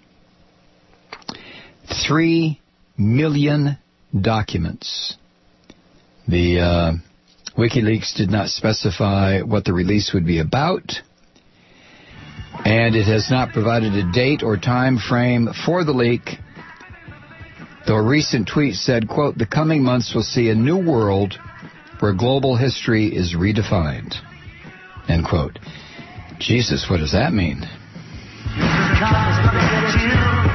Three million documents. The, uh, WikiLeaks did not specify what the release would be about, and it has not provided a date or time frame for the leak. Though a recent tweet said, quote, "The coming months will see a new world where global history is redefined," end quote. Jesus, what does that mean?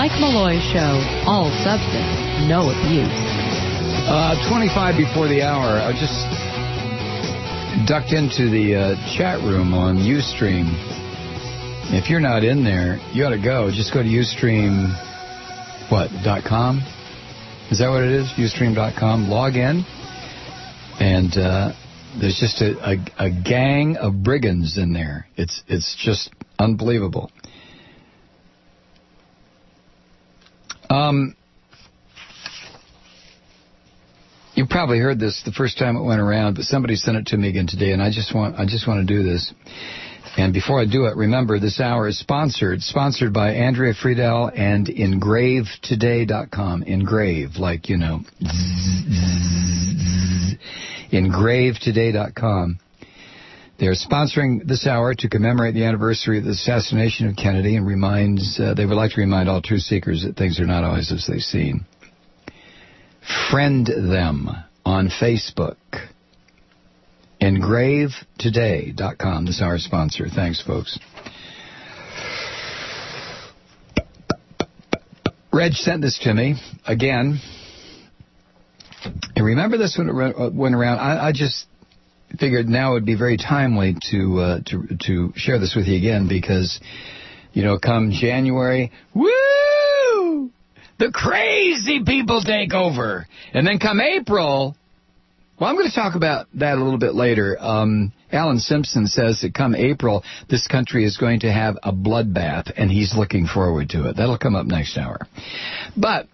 Mike Malloy Show. All substance, no abuse. Uh, twenty-five before the hour. I just ducked into the uh, chat room on Ustream. If you're not in there, you ought to go. Just go to Ustream, what, dot com? Is that what it is? Ustream dot com. Log in. And uh, there's just a, a, a gang of brigands in there. It's it's just unbelievable. Um, you probably heard this the first time it went around, but somebody sent it to me again today, and I just want I just want to do this. And before I do it, remember, this hour is sponsored, sponsored by Andrea Friedel and engrave today dot com. Engrave, like, you know, engrave today dot com. They're sponsoring this hour to commemorate the anniversary of the assassination of Kennedy and reminds, uh, they would like to remind all truth seekers that things are not always as they seem. Friend them on Facebook. engrave today dot com. This is our sponsor. Thanks, folks. Reg sent this to me again. And remember this when it went around? I, I just figured now would be very timely to uh, to to share this with you again because, you know, come January, woo! The crazy people take over. And then come April... Well, I'm going to talk about that a little bit later. Um, Alan Simpson says that come April, this country is going to have a bloodbath, and he's looking forward to it. That'll come up next hour. But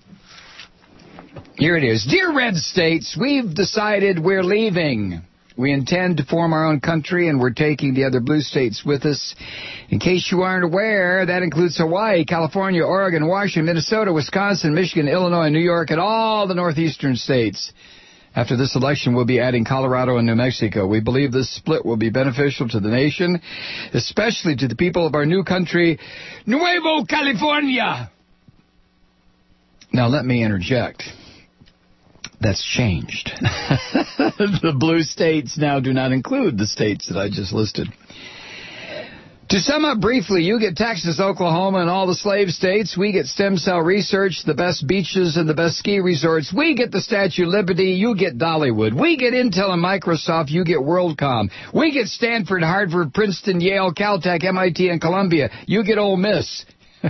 here it is. Dear Red States, we've decided we're leaving. We intend to form our own country, and we're taking the other blue states with us. In case you aren't aware, that includes Hawaii, California, Oregon, Washington, Minnesota, Wisconsin, Michigan, Illinois, New York, and all the northeastern states. After this election, we'll be adding Colorado and New Mexico. We believe this split will be beneficial to the nation, especially to the people of our new country, Nuevo California. Now, let me interject. That's changed. The blue states now do not include the states that I just listed. To sum up briefly, you get Texas, Oklahoma, and all the slave states. We get stem cell research, the best beaches, and the best ski resorts. We get the Statue of Liberty. You get Dollywood. We get Intel and Microsoft. You get WorldCom. We get Stanford, Harvard, Princeton, Yale, Caltech, M I T, and Columbia. You get Ole Miss.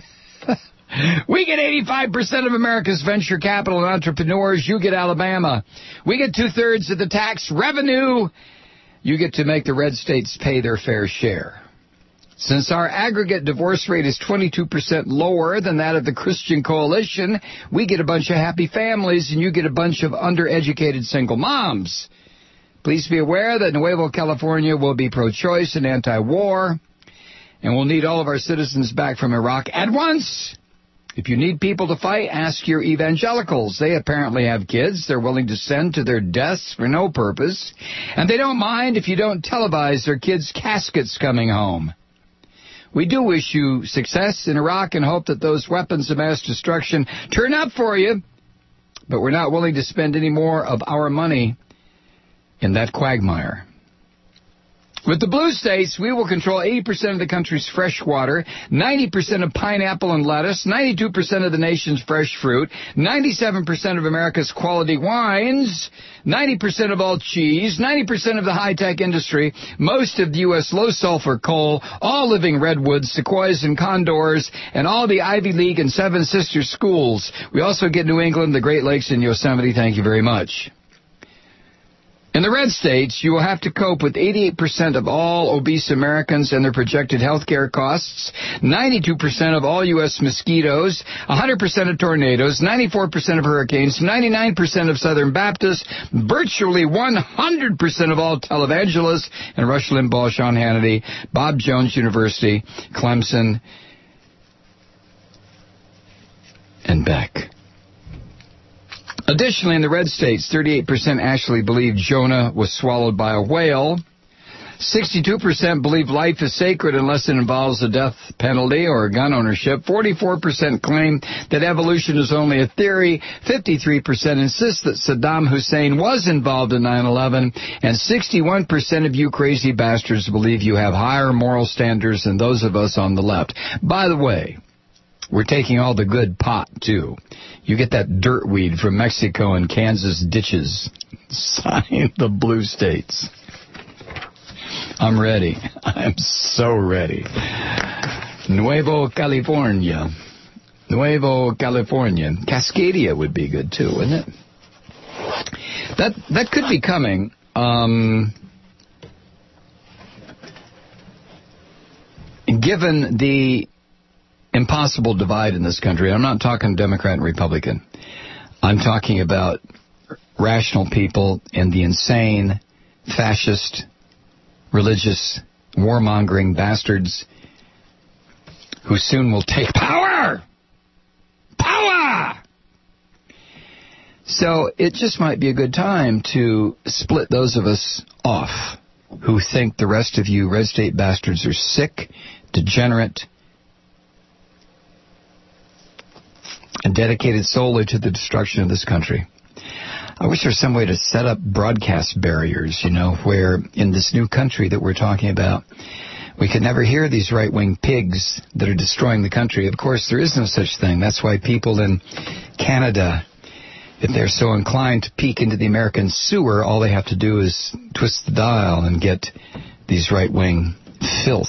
We get eighty-five percent of America's venture capital and entrepreneurs. You get Alabama. We get two-thirds of the tax revenue. You get to make the red states pay their fair share. Since our aggregate divorce rate is twenty-two percent lower than that of the Christian Coalition, we get a bunch of happy families, and you get a bunch of undereducated single moms. Please be aware that Nuevo California will be pro-choice and anti-war, and we'll need all of our citizens back from Iraq at once. If you need people to fight, ask your evangelicals. They apparently have kids they're willing to send to their deaths for no purpose, and they don't mind if you don't televise their kids' caskets coming home. We do wish you success in Iraq and hope that those weapons of mass destruction turn up for you, but we're not willing to spend any more of our money in that quagmire. With the blue states, we will control eighty percent of the country's fresh water, ninety percent of pineapple and lettuce, ninety-two percent of the nation's fresh fruit, ninety-seven percent of America's quality wines, ninety percent of all cheese, ninety percent of the high-tech industry, most of the U S low-sulfur coal, all living redwoods, sequoias, and condors, and all the Ivy League and Seven Sisters schools. We also get New England, the Great Lakes, and Yosemite. Thank you very much. In the red states, you will have to cope with eighty-eight percent of all obese Americans and their projected health care costs, ninety-two percent of all U S mosquitoes, one hundred percent of tornadoes, ninety-four percent of hurricanes, ninety-nine percent of Southern Baptists, virtually one hundred percent of all televangelists, and Rush Limbaugh, Sean Hannity, Bob Jones University, Clemson, and Beck. Additionally, in the red states, thirty-eight percent actually believe Jonah was swallowed by a whale. sixty-two percent believe life is sacred unless it involves the death penalty or gun ownership. forty-four percent claim that evolution is only a theory. fifty-three percent insist that Saddam Hussein was involved in nine eleven. And sixty-one percent of you crazy bastards believe you have higher moral standards than those of us on the left. By the way, We're taking all the good pot, too. You get that dirt weed from Mexico and Kansas ditches. Sign the blue states. I'm ready. I'm so ready. Nuevo California. Nuevo California. Cascadia would be good, too, wouldn't it? That that could be coming. Um, given the impossible divide in this country, I'm not talking Democrat and Republican. I'm talking about rational people and the insane, fascist, religious, warmongering bastards who soon will take power. Power! So it just might be a good time to split those of us off who think the rest of you red state bastards are sick, degenerate, and dedicated solely to the destruction of this country. I wish there was some way to set up broadcast barriers, you know, where in this new country that we're talking about, we could never hear these right-wing pigs that are destroying the country. Of course, there is no such thing. That's why people in Canada, if they're so inclined to peek into the American sewer, all they have to do is twist the dial and get these right-wing filth.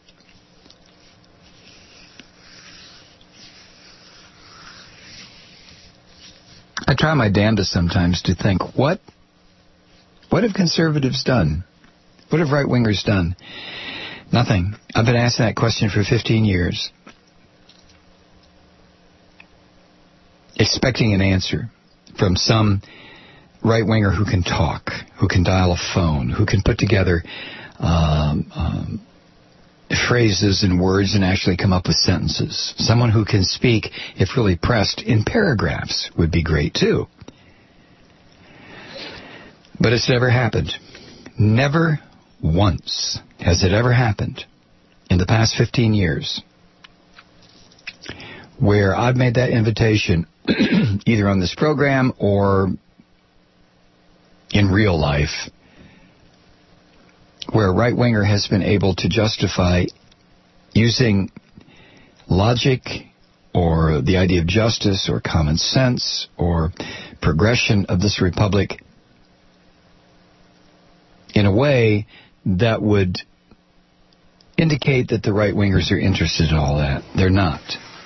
I try my damnedest sometimes to think, what, what have conservatives done? What have right-wingers done? Nothing. I've been asking that question for fifteen years, expecting an answer from some right-winger who can talk, who can dial a phone, who can put together um, um, phrases and words and actually come up with sentences. Someone who can speak, if really pressed, in paragraphs would be great, too. But it's never happened. Never once has it ever happened in the past fifteen years where I've made that invitation either on this program or in real life, where a right-winger has been able to justify using logic or the idea of justice or common sense or progression of this republic in a way that would indicate that the right-wingers are interested in all that. They're not.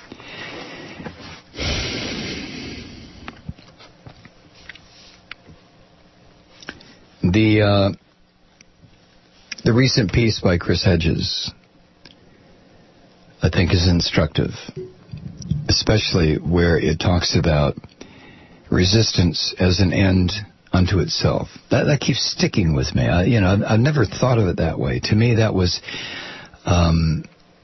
The uh, the recent piece by Chris Hedges, I think, is instructive, especially where it talks about resistance as an end unto itself. That, that keeps sticking with me. I, you know, I've, I've never thought of it that way. To me, that was um,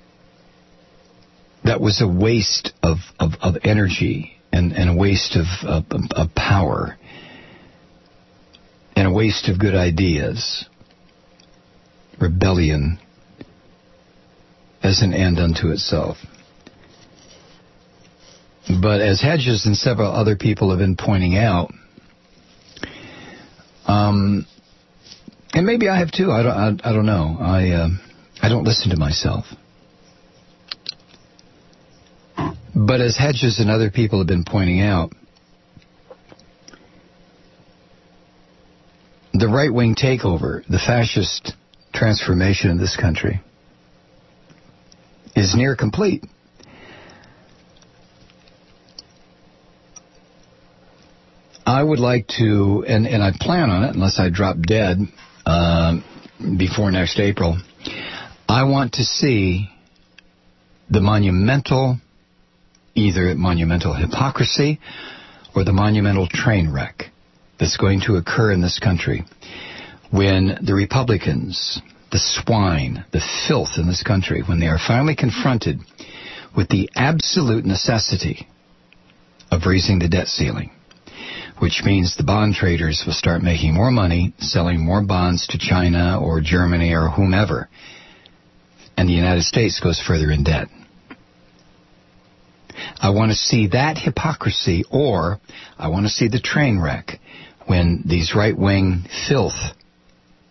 that was a waste of, of, of energy and, and a waste of, of, of power and a waste of good ideas. Rebellion as an end unto itself. But as Hedges and several other people have been pointing out, um, and maybe I have too. I don't. I, I don't know. I uh, I don't listen to myself. But as Hedges and other people have been pointing out, the right-wing takeover, the fascist transformation of this country, is near complete. I would like to, and, and I plan on it, unless I drop dead uh, before next April, I want to see the monumental, either monumental hypocrisy or the monumental train wreck that's going to occur in this country when the Republicans, the swine, the filth in this country, when they are finally confronted with the absolute necessity of raising the debt ceiling, which means the bond traders will start making more money, selling more bonds to China or Germany or whomever, and the United States goes further in debt. I want to see that hypocrisy, or I want to see the train wreck when these right-wing filth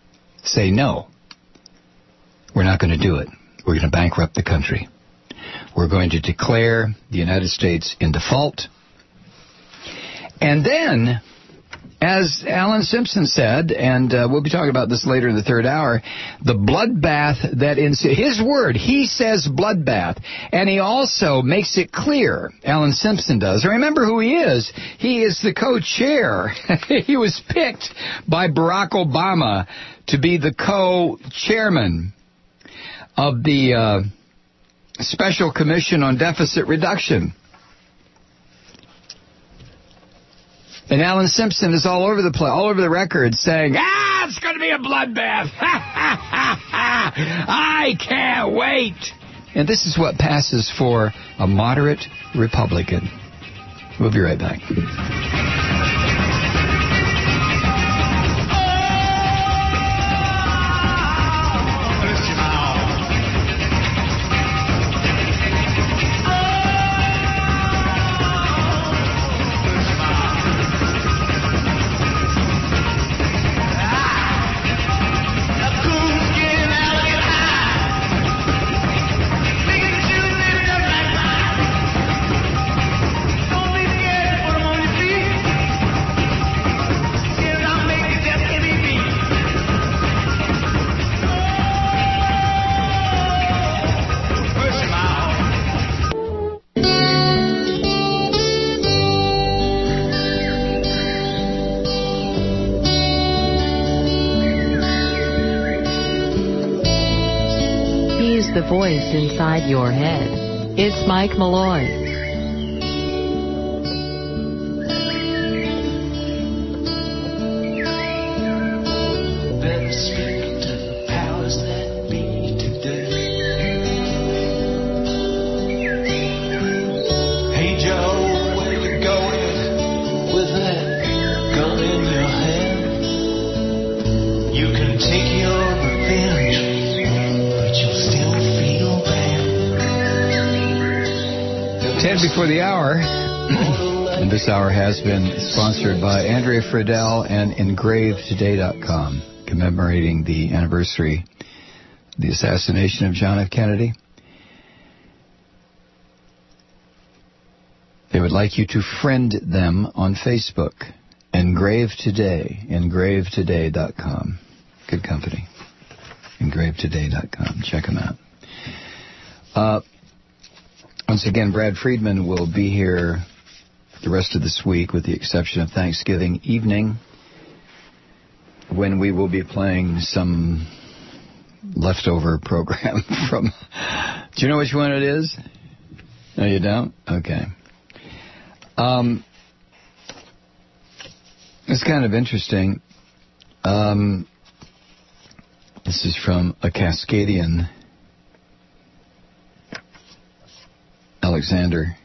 say, no, we're not going to do it. We're going to bankrupt the country. We're going to declare the United States in default. And then, as Alan Simpson said, and uh, we'll be talking about this later in the third hour, the bloodbath that ensues. His word, he says bloodbath. And he also makes it clear, Alan Simpson does. Remember who he is. He is the co-chair. He was picked by Barack Obama to be the co-chairman of the uh, Special Commission on Deficit Reduction. And Alan Simpson is all over the place, all over the record, saying, "Ah, it's going to be a bloodbath! I can't wait!" And this is what passes for a moderate Republican. We'll be right back. The voice inside your head. It's Mike Malloy. Better speak to the powers that be today. Hey Joe, where you going with that gun in your hand? You can take your revenge, but you'll still feel bad. Ten before the hour, and this hour has been sponsored by Andrea Friedel and engrave today dot com, commemorating the anniversary of the assassination of John F. Kennedy. They would like you to friend them on Facebook. Engrave Today, engrave today dot com. Good company. engrave today dot com. Check them out. Uh, once again, Brad Friedman will be here the rest of this week, with the exception of Thanksgiving evening, when we will be playing some leftover program from... Do you know which one it is? No, you don't? Okay. Um, it's kind of interesting. Um, this is from a Cascadian, Alexander.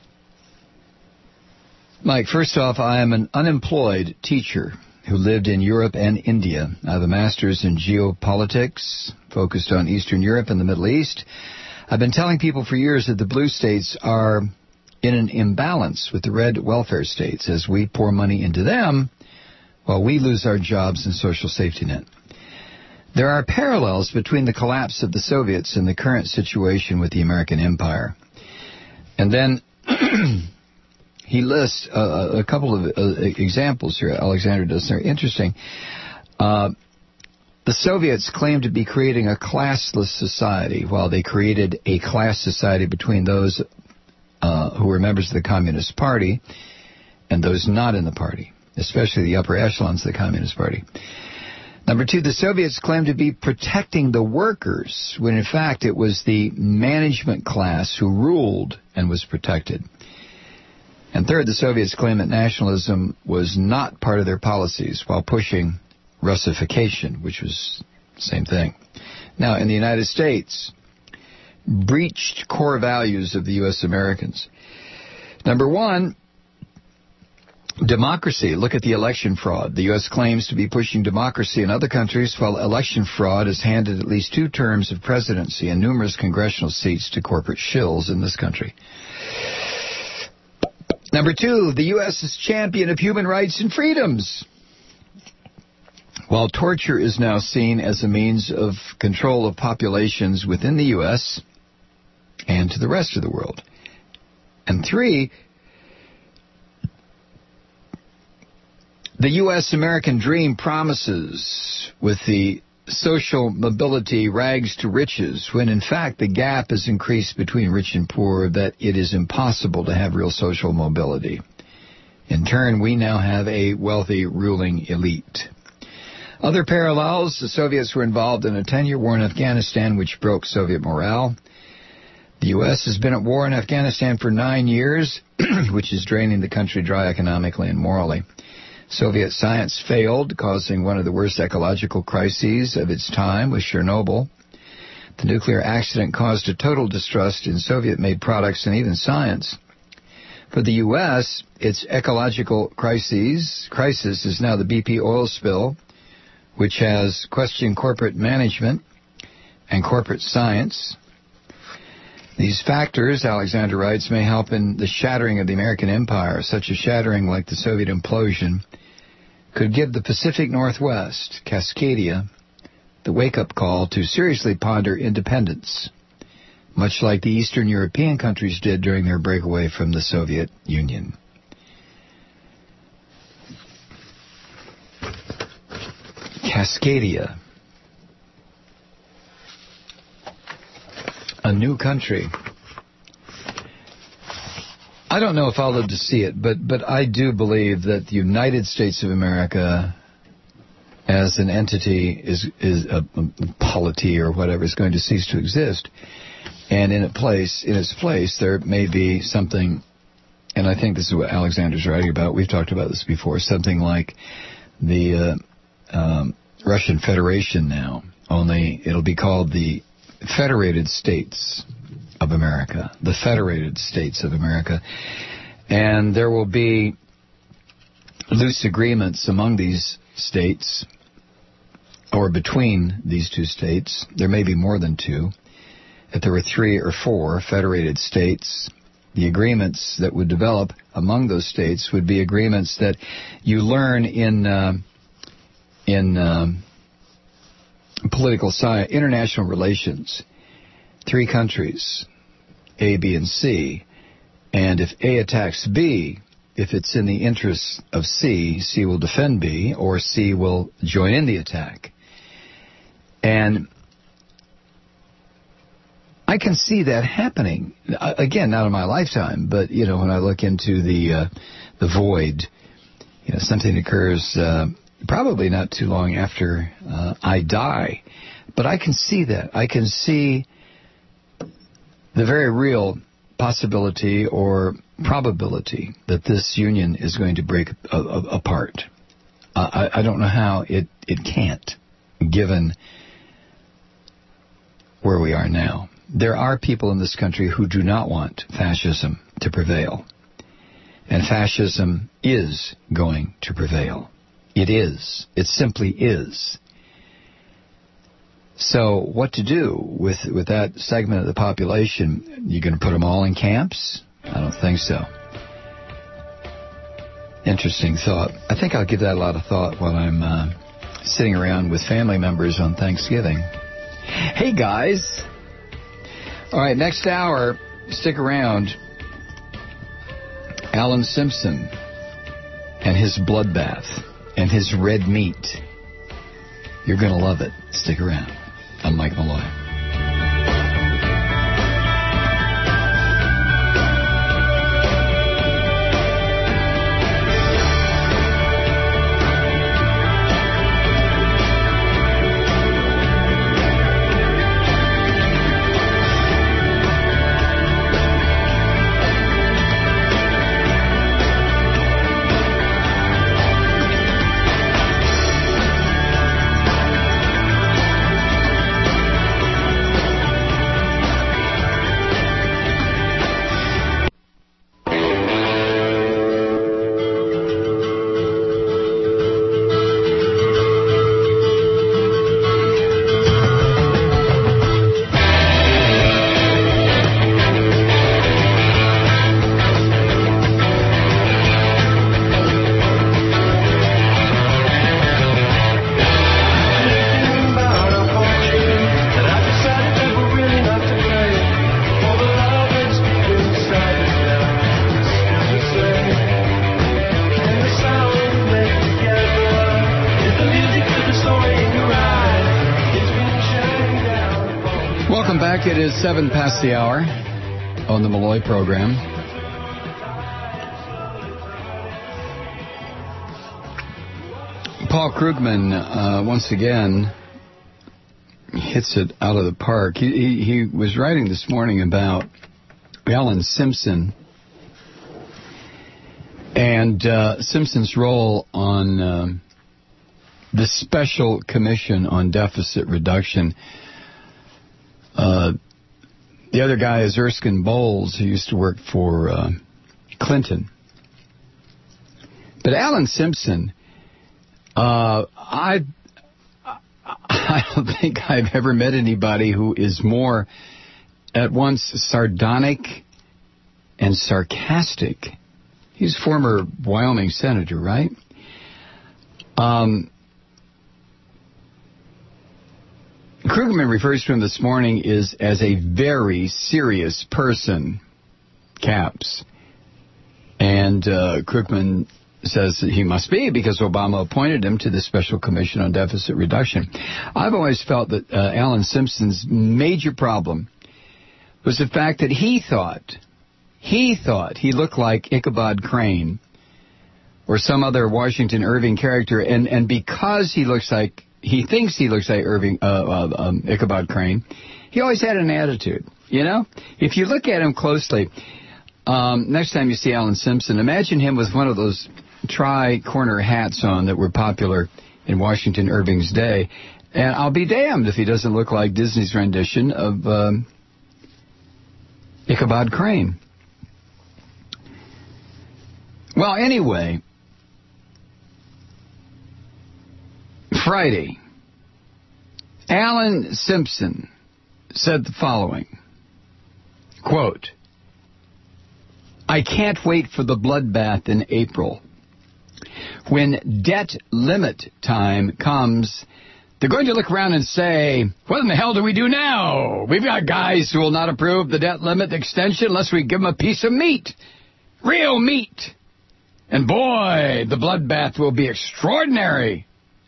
Mike, first off, I am an unemployed teacher who lived in Europe and India. I have a master's in geopolitics, focused on Eastern Europe and the Middle East. I've been telling people for years that the blue states are in an imbalance with the red welfare states, as we pour money into them while we lose our jobs and social safety net. There are parallels between the collapse of the Soviets and the current situation with the American empire. And then he lists uh, a couple of uh, examples here. Alexander does. They're interesting. Uh, the Soviets claimed to be creating a classless society, while they created a class society between those uh, who were members of the Communist Party and those not in the party, especially the upper echelons of the Communist Party. Number two, the Soviets claimed to be protecting the workers, when in fact it was the management class who ruled and was protected. And third, the Soviets claimed that nationalism was not part of their policies, while pushing Russification, which was the same thing. Now, in the United States, breached core values of the U S Americans. Number one, democracy. Look at the election fraud. The U S claims to be pushing democracy in other countries, while election fraud has handed at least two terms of presidency and numerous congressional seats to corporate shills in this country. Number two, the U S is champion of human rights and freedoms. While torture is now seen as a means of control of populations within the U S, and to the rest of the world. And three, the U S American dream promises with the social mobility rags to riches, when in fact the gap has increased between rich and poor, that it is impossible to have real social mobility. In turn, we now have a wealthy ruling elite. Other parallels, the Soviets were involved in a ten-year war in Afghanistan which broke Soviet morale. The U S has been at war in Afghanistan for nine years, which is draining the country dry economically and morally. Soviet science failed, causing one of the worst ecological crises of its time with Chernobyl. The nuclear accident caused a total distrust in Soviet-made products and even science. For the U S, its ecological crises, crisis is now the B P oil spill, which has questioned corporate management and corporate science. These factors, Alexander writes, may help in the shattering of the American empire. Such a shattering, like the Soviet implosion, could give the Pacific Northwest, Cascadia, the wake-up call to seriously ponder independence, much like the Eastern European countries did during their breakaway from the Soviet Union. Cascadia. A new country. I don't know if I'll live to see it, but, but I do believe that the United States of America as an entity is, is a, a polity or whatever is going to cease to exist. And in a place, in its place, there may be something, and I think this is what Alexander's writing about. We've talked about this before, something like the uh, um, Russian Federation now, only it'll be called the Federated States of America, the Federated States of America. And there will be loose agreements among these states, or between these two states. There may be more than two. If there were three or four federated states, the agreements that would develop among those states would be agreements that you learn in uh, in um, political science, international relations. Three countries, A, B, and C, and if A attacks B, if it's in the interests of C, C will defend B, or C will join in the attack. And I can see that happening. Again, not in my lifetime, but, you know, when I look into the uh, the void, you know, something occurs uh, probably not too long after uh, I die. But I can see that. I can see the very real possibility or probability that this union is going to break a, a, apart. Uh, I, I don't know how it, it can't, given where we are now. There are people in this country who do not want fascism to prevail. And fascism is going to prevail. It is. It simply is. So what to do with with that segment of the population? You going to put them all in camps? I don't think so. Interesting thought. I think I'll give that a lot of thought while I'm uh, sitting around with family members on Thanksgiving. Hey, guys. All right, next hour, stick around. Alan Simpson and his bloodbath and his red meat. You're going to love it. Stick around. I'm Mike Malloy. Welcome back. It is seven past the hour on the Malloy program. Paul Krugman, uh, once again, hits it out of the park. He, he, he was writing this morning about Alan Simpson and uh, Simpson's role on uh, the Special Commission on Deficit Reduction. Uh, the other guy is Erskine Bowles, who used to work for uh, Clinton. But Alan Simpson, uh, I I don't think I've ever met anybody who is more at once sardonic and sarcastic. He's a former Wyoming senator, right? Um, Krugman refers to him this morning is as a very serious person, caps. And uh, Krugman says that he must be because Obama appointed him to the Special Commission on Deficit Reduction. I've always felt that uh, Alan Simpson's major problem was the fact that he thought, he thought he looked like Ichabod Crane or some other Washington Irving character, and, and because he looks like, he thinks he looks like Irving, uh, uh, um, Ichabod Crane, he always had an attitude, you know? If you look at him closely, um, next time you see Alan Simpson, imagine him with one of those tri-corner hats on that were popular in Washington Irving's day, and I'll be damned if he doesn't look like Disney's rendition of um, Ichabod Crane. Well, anyway, Friday, Alan Simpson said the following, quote, "I can't wait for the bloodbath in April. When debt limit time comes, they're going to look around and say, what in the hell do we do now? We've got guys who will not approve the debt limit extension unless we give them a piece of meat. Real meat. And boy, the bloodbath will be extraordinary."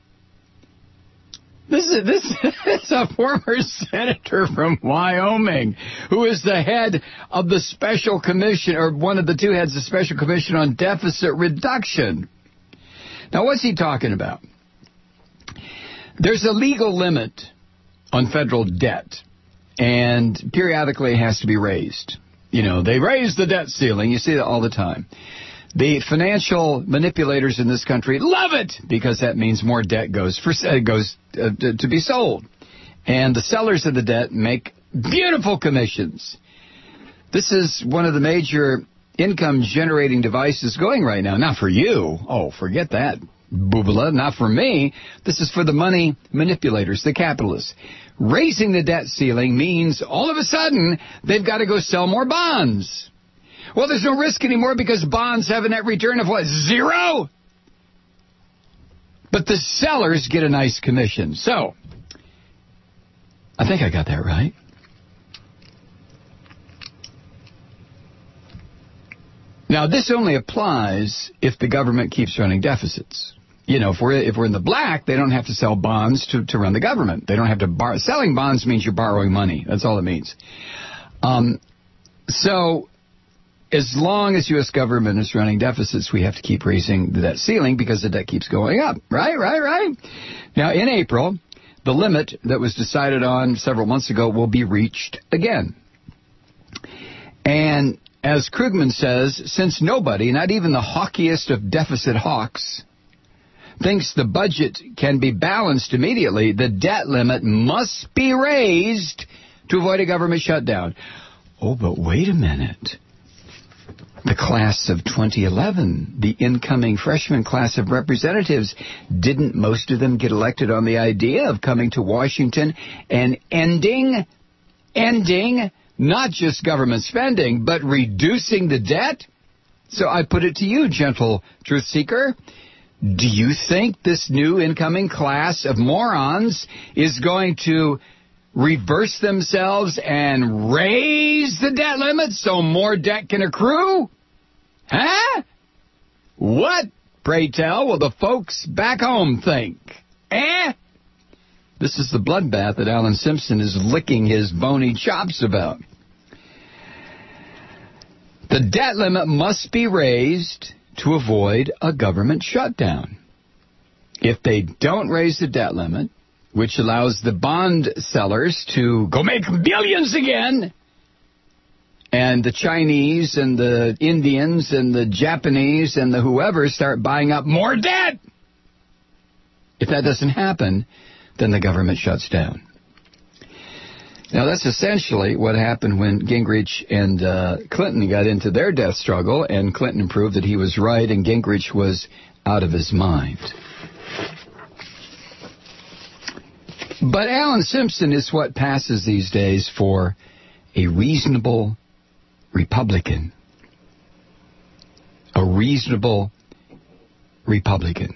This is, this is a former senator from Wyoming who is the head of the Special Commission, or one of the two heads of the Special Commission on Deficit Reduction. Now, what's he talking about? There's a legal limit on federal debt, and periodically it has to be raised. You know, they raise the debt ceiling. You see that all the time. The financial manipulators in this country love it because that means more debt goes for uh, goes uh, to, to be sold. And the sellers of the debt make beautiful commissions. This is one of the major income-generating devices going right now. Not for you. Oh, forget that, boobala. Not for me. This is for the money manipulators, the capitalists. Raising the debt ceiling means all of a sudden they've got to go sell more bonds. Well, there's no risk anymore because bonds have a net return of what, zero? But the sellers get a nice commission. So, I think I got that right. Now, this only applies if the government keeps running deficits. You know, if we're if we're in the black, they don't have to sell bonds to, to run the government. They don't have to borrow. Selling bonds means you're borrowing money. That's all it means. Um, so, as long as U S government is running deficits, we have to keep raising the debt ceiling because the debt keeps going up. Right, right, right. Now, in April, the limit that was decided on several months ago will be reached again. And as Krugman says, since nobody, not even the hawkiest of deficit hawks, thinks the budget can be balanced immediately, the debt limit must be raised to avoid a government shutdown. Oh, but wait a minute. The class of twenty eleven, the incoming freshman class of representatives, didn't most of them get elected on the idea of coming to Washington and ending, ending, not just government spending, but reducing the debt? So I put it to you, gentle truth seeker. Do you think this new incoming class of morons is going to reverse themselves and raise the debt limit so more debt can accrue? Huh? What, pray tell, will the folks back home think? Eh? This is the bloodbath that Alan Simpson is licking his bony chops about. The debt limit must be raised to avoid a government shutdown. If they don't raise the debt limit, which allows the bond sellers to go make billions again, and the Chinese and the Indians and the Japanese and the whoever start buying up more debt, if that doesn't happen, then the government shuts down. Now, that's essentially what happened when Gingrich and uh, Clinton got into their death struggle, and Clinton proved that he was right and Gingrich was out of his mind. But Alan Simpson is what passes these days for a reasonable Republican. A reasonable Republican.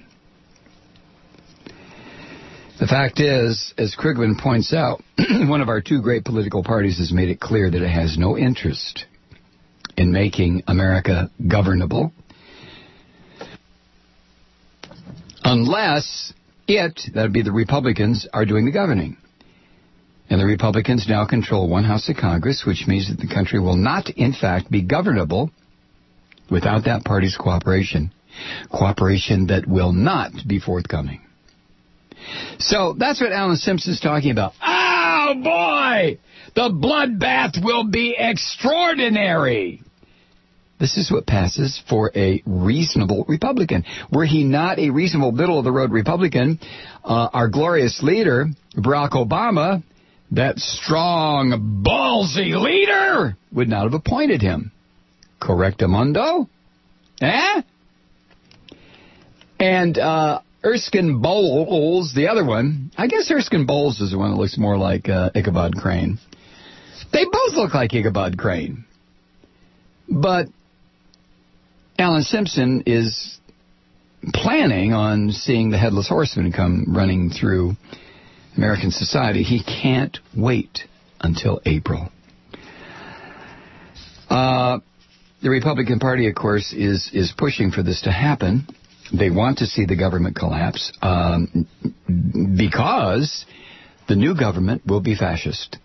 The fact is, as Krugman points out, one of our two great political parties has made it clear that it has no interest in making America governable unless it, that would be the Republicans, are doing the governing. And the Republicans now control one house of Congress, which means that the country will not, in fact, be governable without that party's cooperation. Cooperation that will not be forthcoming. So that's what Alan Simpson's talking about. Oh, boy! The bloodbath will be extraordinary! This is what passes for a reasonable Republican. Were he not a reasonable middle-of-the-road Republican, uh, our glorious leader, Barack Obama, that strong, ballsy leader, would not have appointed him. Correctamundo? Eh? And uh, Erskine Bowles, the other one, I guess Erskine Bowles is the one that looks more like uh, Ichabod Crane. They both look like Ichabod Crane. But Alan Simpson is planning on seeing the Headless Horseman come running through American society. He can't wait until April. Uh, the Republican Party, of course, is, is pushing for this to happen. They want to see the government collapse um, because the new government will be fascist.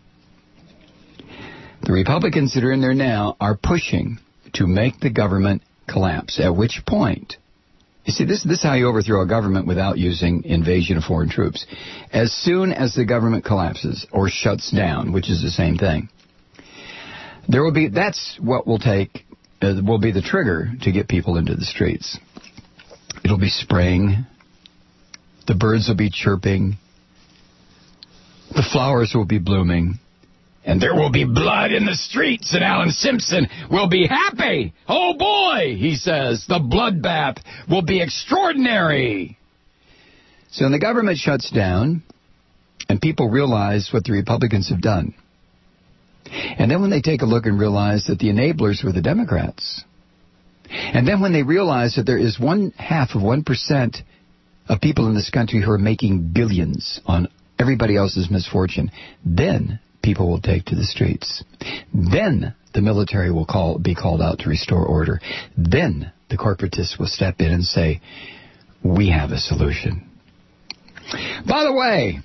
The Republicans that are in there now are pushing to make the government collapse, at which point, you see, this, this is how you overthrow a government without using invasion of foreign troops. As soon as the government collapses or shuts down, which is the same thing, there will be, that's what will take, uh, will be the trigger to get people into the streets. It'll be spring, the birds will be chirping, the flowers will be blooming, and there will be blood in the streets, and Alan Simpson will be happy. Oh, boy, he says, the bloodbath will be extraordinary. So when the government shuts down, and people realize what the Republicans have done, and then when they take a look and realize that the enablers were the Democrats, and then when they realize that there is one half of one percent of people in this country who are making billions on everybody else's misfortune, then people will take to the streets. Then the military will call, be called out to restore order. Then the corporatists will step in and say, we have a solution. By the way,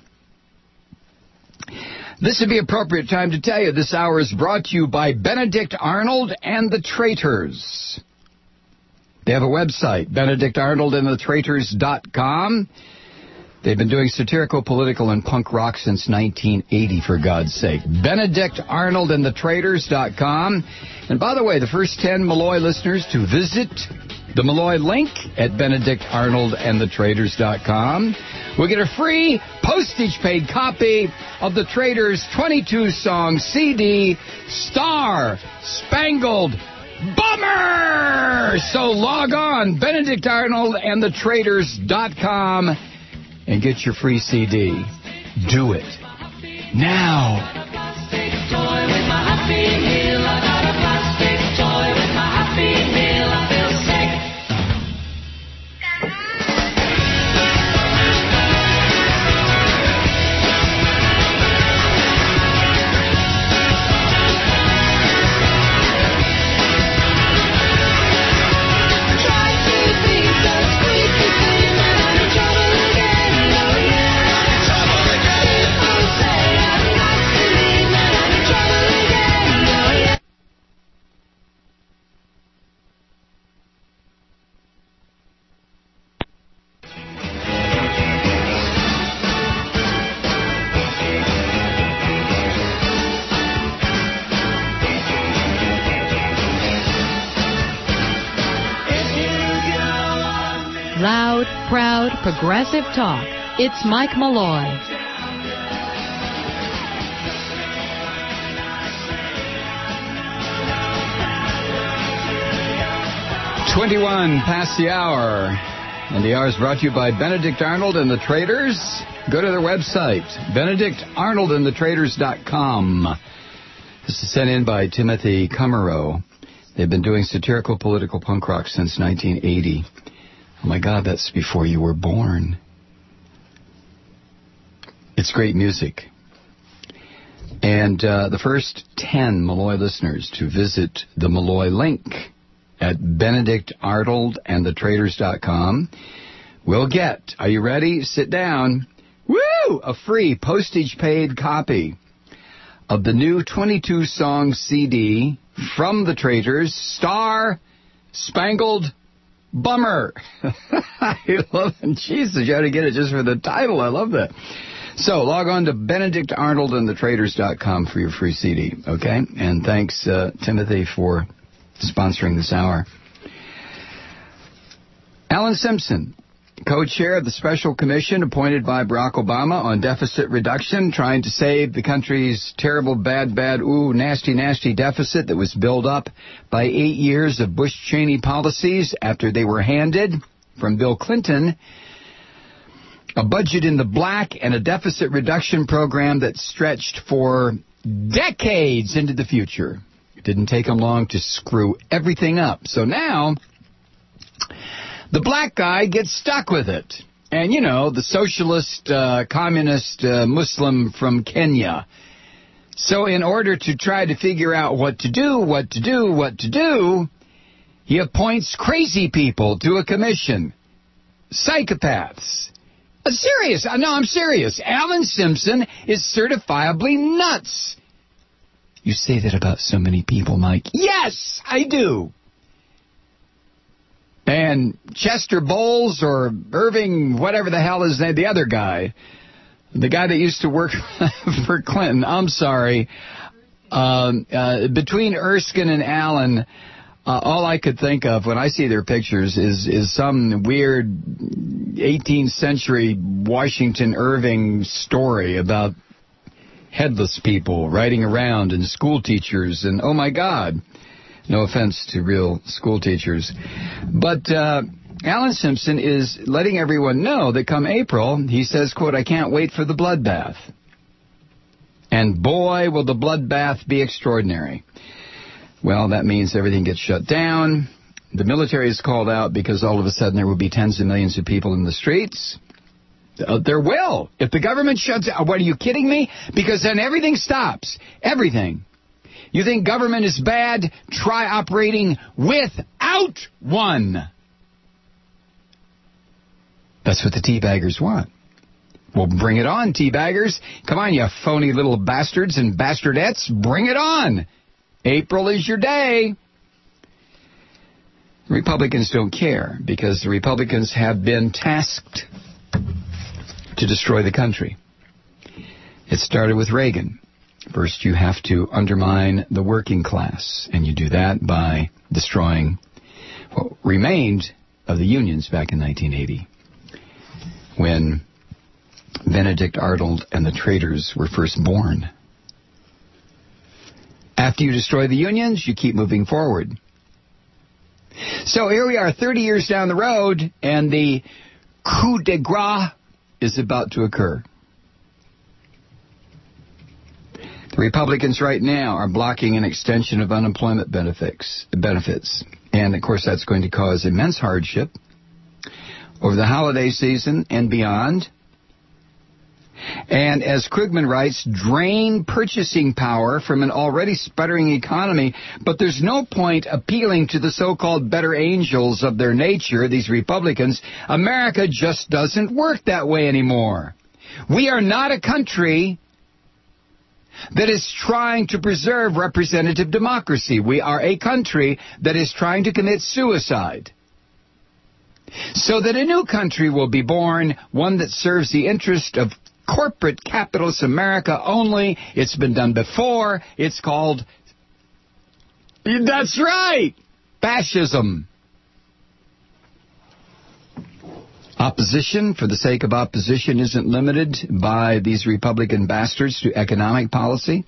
this would be appropriate time to tell you this hour is brought to you by Benedict Arnold and the Traitors. They have a website, benedict arnold and the traitors dot com. They've been doing satirical, political, and punk rock since nineteen eighty, for God's sake. benedict arnold and the traitors dot com. And by the way, the first ten Malloy listeners to visit the Malloy link at benedict arnold and the traitors dot com will get a free postage-paid copy of the Traitors' twenty-two song C D, Star Spangled Bummer! So log on, benedict arnold and the traitors dot com, and get your free C D. Do it now. Trouble proud progressive talk. It's Mike Malloy. twenty-one past the hour. And the hour is brought to you by Benedict Arnold and the Traders. Go to their website, benedict arnold and the traders dot com. This is sent in by Timothy Cummerow. They've been doing satirical political punk rock since nineteen eighty. Oh my God, that's before you were born. It's great music. And uh, the first ten Malloy listeners to visit the Malloy link at benedict arnold and the traders dot com will get, are you ready? Sit down. Woo! A free postage-paid copy of the new twenty-two song C D from the Traders, Star Spangled Bummer. I love it. Jesus, you ought to get it just for the title. I love that. So log on to benedict arnold and the traders dot com for your free C D, okay? And thanks, uh, Timothy, for sponsoring this hour. Alan Simpson, co-chair of the special commission appointed by Barack Obama on deficit reduction, trying to save the country's terrible, bad, bad, ooh, nasty, nasty deficit that was built up by eight years of Bush-Cheney policies after they were handed from Bill Clinton a budget in the black and a deficit reduction program that stretched for decades into the future. It didn't take them long to screw everything up. So now the black guy gets stuck with it. And, you know, the socialist, uh, communist uh, Muslim from Kenya. So in order to try to figure out what to do, what to do, what to do, he appoints crazy people to a commission. Psychopaths. Uh, serious. Uh, no, I'm serious. Alan Simpson is certifiably nuts. You say that about so many people, Mike. Yes, I do. And Chester Bowles or Irving, whatever the hell is that, the other guy, the guy that used to work for Clinton, I'm sorry, um, uh, between Erskine and Allen, uh, all I could think of when I see their pictures is, is some weird eighteenth century Washington Irving story about headless people riding around and school teachers and, oh my God, no offense to real school teachers. But uh, Alan Simpson is letting everyone know that come April, he says, quote, I can't wait for the bloodbath. And boy, will the bloodbath be extraordinary. Well, that means everything gets shut down. The military is called out because all of a sudden there will be tens of millions of people in the streets. Uh, there will. If the government shuts down, what, are you kidding me? Because then everything stops. Everything. You think government is bad? Try operating without one. That's what the teabaggers want. Well, bring it on, teabaggers. Come on, you phony little bastards and bastardettes. Bring it on. April is your day. The Republicans don't care because the Republicans have been tasked to destroy the country. It started with Reagan. First, you have to undermine the working class, and you do that by destroying what remained of the unions back in nineteen eighty, when Benedict Arnold and the Traders were first born. After you destroy the unions, you keep moving forward. So here we are thirty years down the road, and the coup de grace is about to occur. The Republicans right now are blocking an extension of unemployment benefits, benefits. And, of course, that's going to cause immense hardship over the holiday season and beyond. And as Krugman writes, drain purchasing power from an already sputtering economy. But there's no point appealing to the so-called better angels of their nature, these Republicans. America just doesn't work that way anymore. We are not a country that is trying to preserve representative democracy. We are a country that is trying to commit suicide. So that a new country will be born, one that serves the interest of corporate capitalist America only. It's been done before. It's called, that's right, fascism. Opposition, for the sake of opposition, isn't limited by these Republican bastards to economic policy.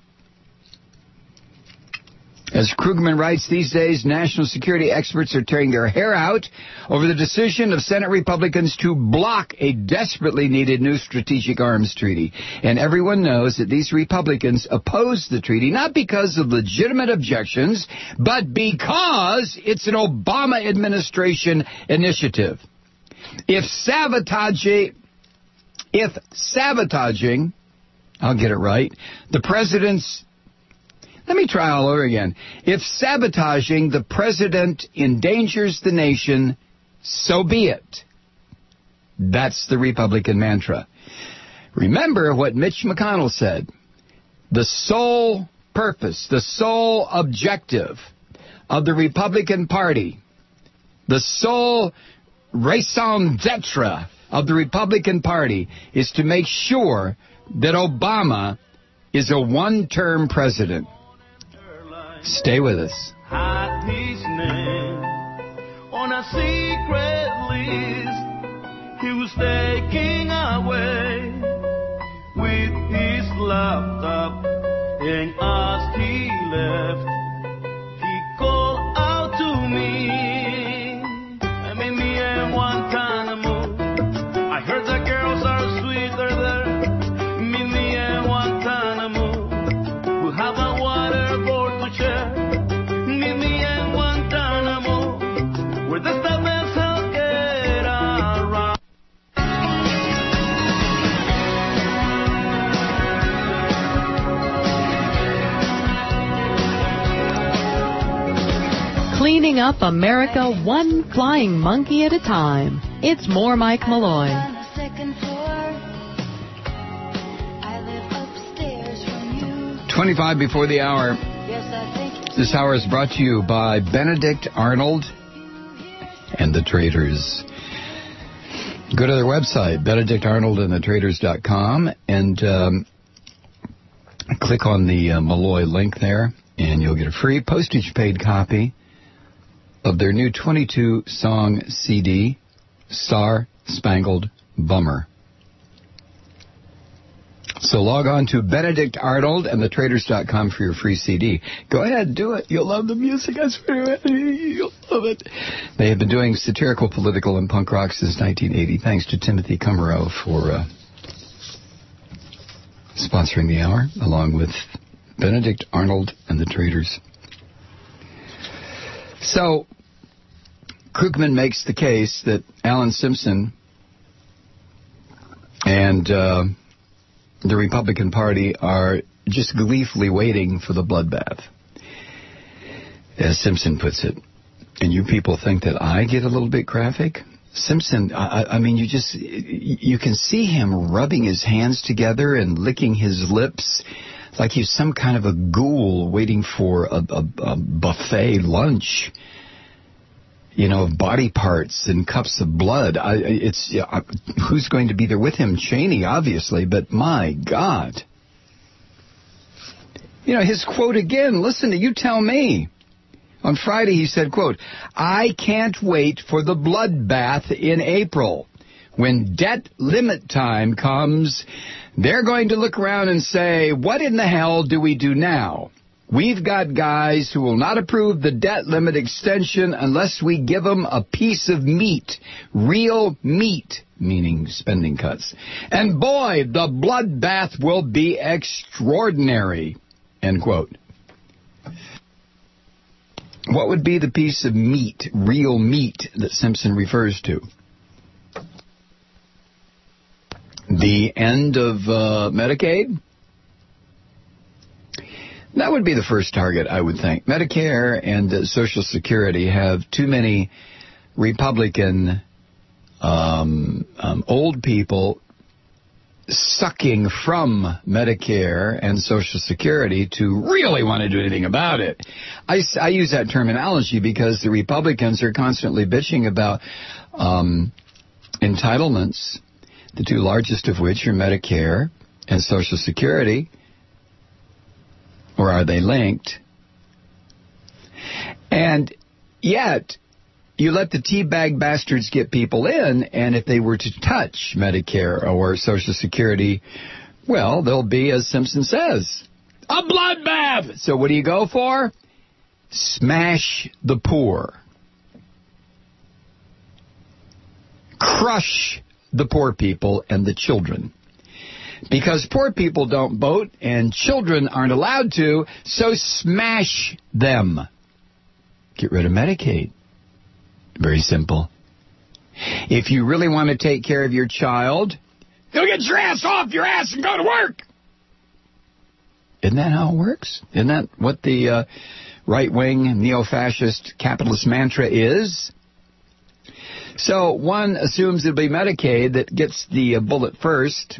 As Krugman writes, these days, national security experts are tearing their hair out over the decision of Senate Republicans to block a desperately needed new strategic arms treaty. And everyone knows that these Republicans oppose the treaty not because of legitimate objections, but because it's an Obama administration initiative. If sabotaging, if sabotaging, I'll get it right, the president's Let me try all over again. If sabotaging the president endangers the nation, so be it. That's the Republican mantra. Remember what Mitch McConnell said. The sole purpose, the sole objective of the Republican Party, the sole raison d'etre of the Republican Party is to make sure that Obama is a one-term president. Stay with us. Had his name on a secret list. He was taking away with his laptop, and as he left, he called out to me. I made me in Guantanamo. I heard the girls are sweeter there. Meet me in Guantanamo. We'll have a waterboard to share. Meet me in Guantanamo, where the stuff is hell get around. Cleaning up America one flying monkey at a time. It's more Mike Malloy. twenty-five before the hour. This hour is brought to you by Benedict Arnold and the Traders. Go to their website, benedict arnold and the traders dot com, and um, click on the uh, Malloy link there, and you'll get a free postage-paid copy of their new twenty-two song C D, Star Spangled Bummer. So log on to Benedict Arnold and the traders dot com for your free C D. Go ahead, do it. You'll love the music. I swear, you'll love it. They have been doing satirical, political, and punk rock since nineteen eighty. Thanks to Timothy Cumero for uh, sponsoring the hour, along with Benedict Arnold and the Traders. So, Krugman makes the case that Alan Simpson and uh, the Republican Party are just gleefully waiting for the bloodbath, as Simpson puts it. And you people think that I get a little bit graphic? Simpson, I, I mean, you just, you can see him rubbing his hands together and licking his lips like he's some kind of a ghoul waiting for a, a, a buffet lunch, you know, of body parts and cups of blood. I, it's uh, who's going to be there with him? Cheney, obviously, but my God. You know, his quote again, listen to you tell me. On Friday he said, quote, I can't wait for the bloodbath in April. When debt limit time comes, they're going to look around and say, what in the hell do we do now? We've got guys who will not approve the debt limit extension unless we give them a piece of meat, real meat, meaning spending cuts. And boy, the bloodbath will be extraordinary, end quote. What would be the piece of meat, real meat, that Simpson refers to? The end of uh, Medicaid? That would be the first target, I would think. Medicare and uh, Social Security have too many Republican um, um, old people sucking from Medicare and Social Security to really want to do anything about it. I, I use that terminology because the Republicans are constantly bitching about um, entitlements, the two largest of which are Medicare and Social Security. Or are they linked? And yet, you let the teabag bastards get people in, and if they were to touch Medicare or Social Security, well, there'll be, as Simpson says, a bloodbath. So what do you go for? Smash the poor. Crush the poor people and the children. Because poor people don't vote and children aren't allowed to, so smash them. Get rid of Medicaid. Very simple. If you really want to take care of your child, go get your ass off your ass and go to work. Isn't that how it works? Isn't that what the uh, right-wing, neo-fascist, capitalist mantra is? So one assumes it'll be Medicaid that gets the uh, bullet first.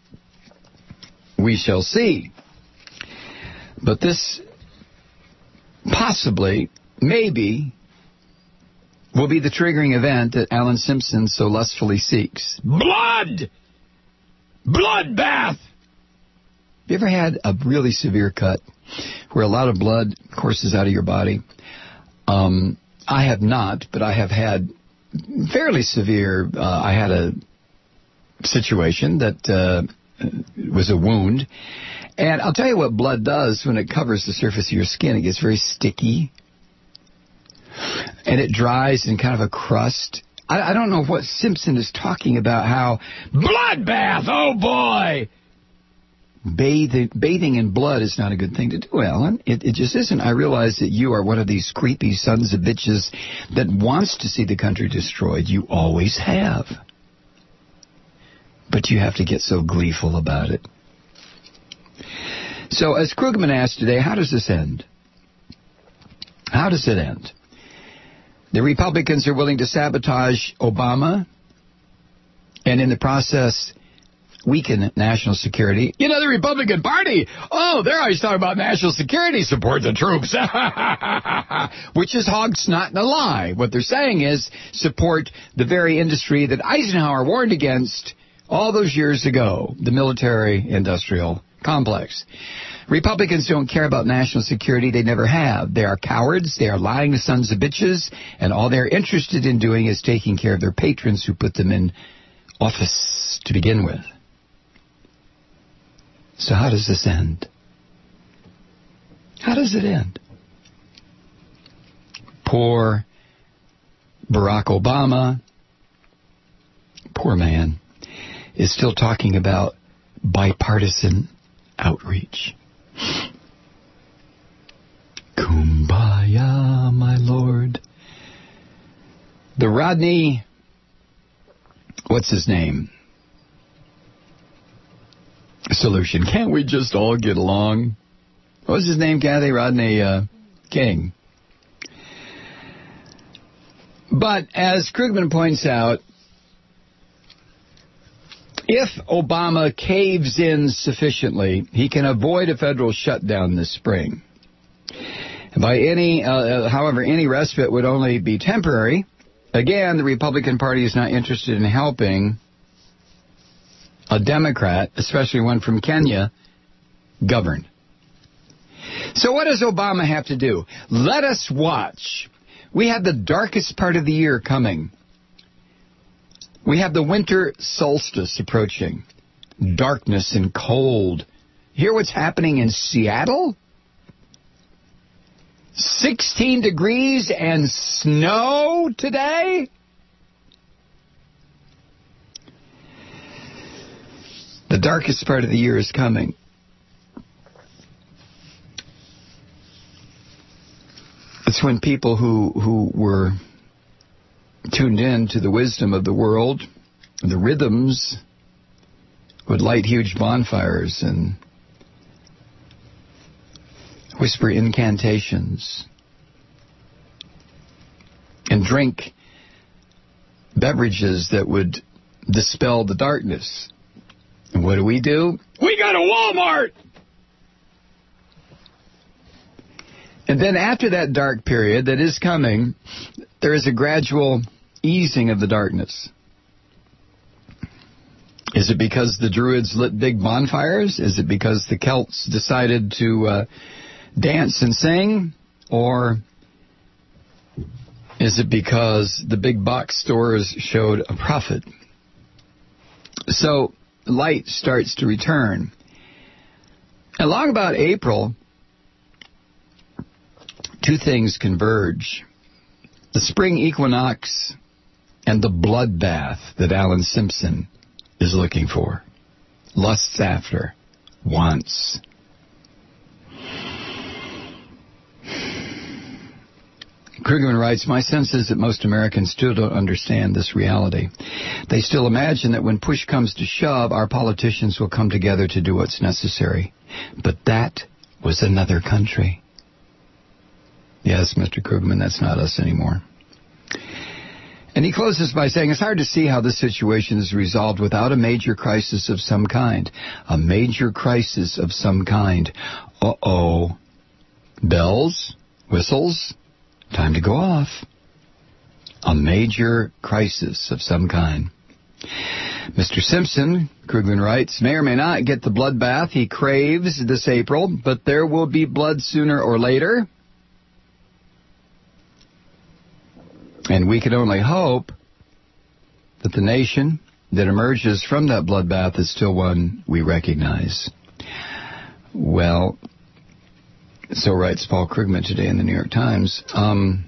We shall see. But this possibly, maybe, will be the triggering event that Alan Simpson so lustfully seeks. Blood! Bloodbath! Have you ever had a really severe cut where a lot of blood courses out of your body? Um, I have not, but I have had fairly severe. Uh, I had a situation that uh, was a wound. And I'll tell you what blood does when it covers the surface of your skin. It gets very sticky. And it dries in kind of a crust. I, I don't know what Simpson is talking about, how bloodbath, oh boy! Bathing, bathing in blood is not a good thing to do, Alan. It, it just isn't. I realize that you are one of these creepy sons of bitches that wants to see the country destroyed. You always have. But you have to get so gleeful about it. So, as Krugman asked today, how does this end? How does it end? The Republicans are willing to sabotage Obama and in the process weaken national security. You know, the Republican Party, oh, they're always talking about national security, support the troops, which is hog snot and a lie. What they're saying is support the very industry that Eisenhower warned against all those years ago, the military-industrial complex. Republicans don't care about national security. They never have. They are cowards. They are lying sons of bitches. And all they're interested in doing is taking care of their patrons who put them in office to begin with. So how does this end? How does it end? Poor Barack Obama, poor man, is still talking about bipartisan outreach. Kumbaya, my lord. The Rodney, what's his name? Solution. Can't we just all get along? What was his name, Kathy? Rodney uh, King. But as Krugman points out, if Obama caves in sufficiently, he can avoid a federal shutdown this spring. By any, uh, however, any respite would only be temporary. Again, the Republican Party is not interested in helping a Democrat, especially one from Kenya, govern. So what does Obama have to do? Let us watch. We have the darkest part of the year coming. We have the winter solstice approaching. Darkness and cold. Hear what's happening in Seattle? sixteen degrees and snow today? The darkest part of the year is coming. It's when people who, who were tuned in to the wisdom of the world, the rhythms, would light huge bonfires and whisper incantations and drink beverages that would dispel the darkness. And what do we do? We go to Walmart! And then after that dark period that is coming, there is a gradual easing of the darkness. Is it because the Druids lit big bonfires? Is it because the Celts decided to uh, dance and sing? Or Is it because the big box stores showed a profit? So light starts to return. Along about April, two things converge. The spring equinox and the bloodbath that Alan Simpson is looking for, lusts after, wants. Krugman writes, my sense is that most Americans still don't understand this reality. They still imagine that when push comes to shove, our politicians will come together to do what's necessary. But that was another country. Yes, Mister Krugman, that's not us anymore. And he closes by saying, it's hard to see how this situation is resolved without a major crisis of some kind. A major crisis of some kind. Uh-oh. Bells? Whistles? Time to go off. A major crisis of some kind. Mister Simpson, Krugman writes, may or may not get the bloodbath he craves this April, but there will be blood sooner or later. And we can only hope that the nation that emerges from that bloodbath is still one we recognize. Well, so writes Paul Krugman today in the New York Times. Um,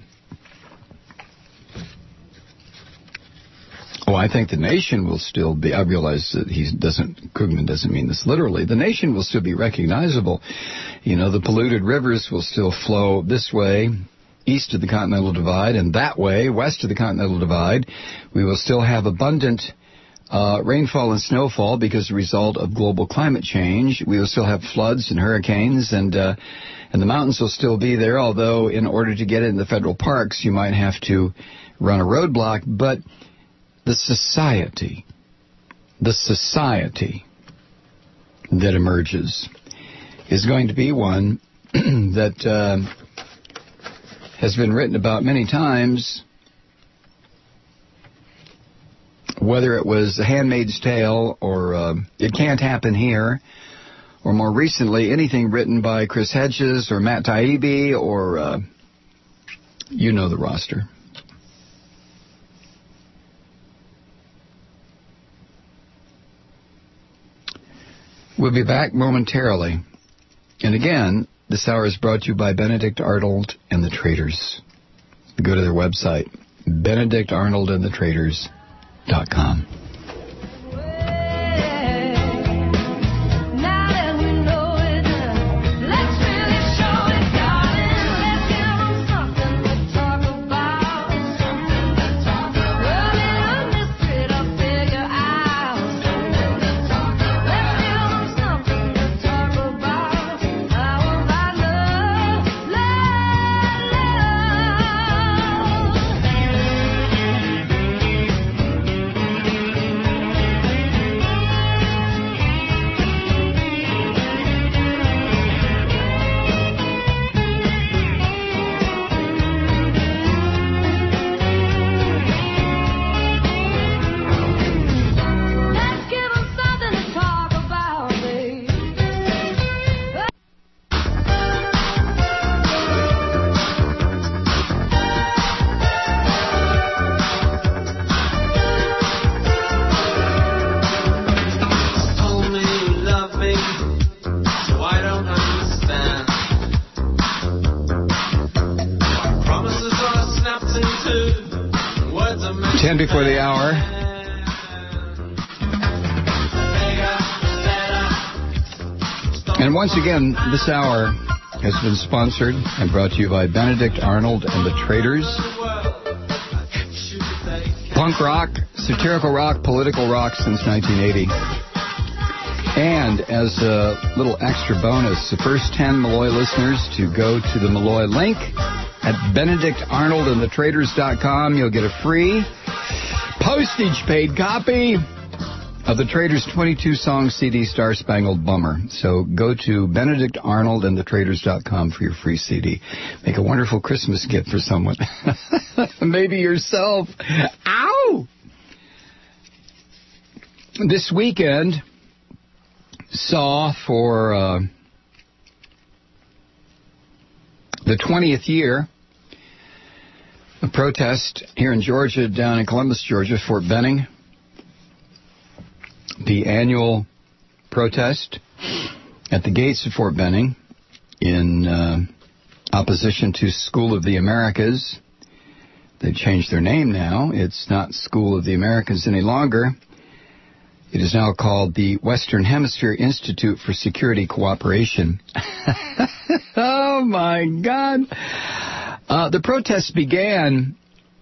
oh, I think the nation will still be, I realize that he doesn't, Krugman doesn't mean this literally. The nation will still be recognizable. You know, the polluted rivers will still flow this way, east of the Continental Divide, and that way, west of the Continental Divide. We will still have abundant uh, rainfall and snowfall because as a result of global climate change. We will still have floods and hurricanes, and uh, and the mountains will still be there, although in order to get into the federal parks, you might have to run a roadblock. But the society, the society that emerges is going to be one that uh, has been written about many times, whether it was The Handmaid's Tale or uh, It Can't Happen Here, or more recently, anything written by Chris Hedges or Matt Taibbi or, uh, you know the roster. We'll be back momentarily. And again, this hour is brought to you by Benedict Arnold and the Traders. Go to their website, benedict arnold and the traders dot com. ten before the hour. And once again, this hour has been sponsored and brought to you by Benedict Arnold and the Traders. Punk rock, satirical rock, political rock since nineteen eighty. And as a little extra bonus, the first ten Malloy listeners to go to the Malloy link at benedict arnold and the traders dot com, you'll get a free postage paid copy of the Traders' twenty-two song C D, Star Spangled Bummer. So go to benedict arnold and the traders dot com for your free C D. Make a wonderful Christmas gift for someone. Maybe yourself. Ow! This weekend saw for uh, the twentieth year a protest here in Georgia, down in Columbus, Georgia, Fort Benning. The annual protest at the gates of Fort Benning in uh, opposition to School of the Americas. They've changed their name now. It's not School of the Americas any longer. It is now called the Western Hemisphere Institute for Security Cooperation. Oh, my God. Uh, the protests began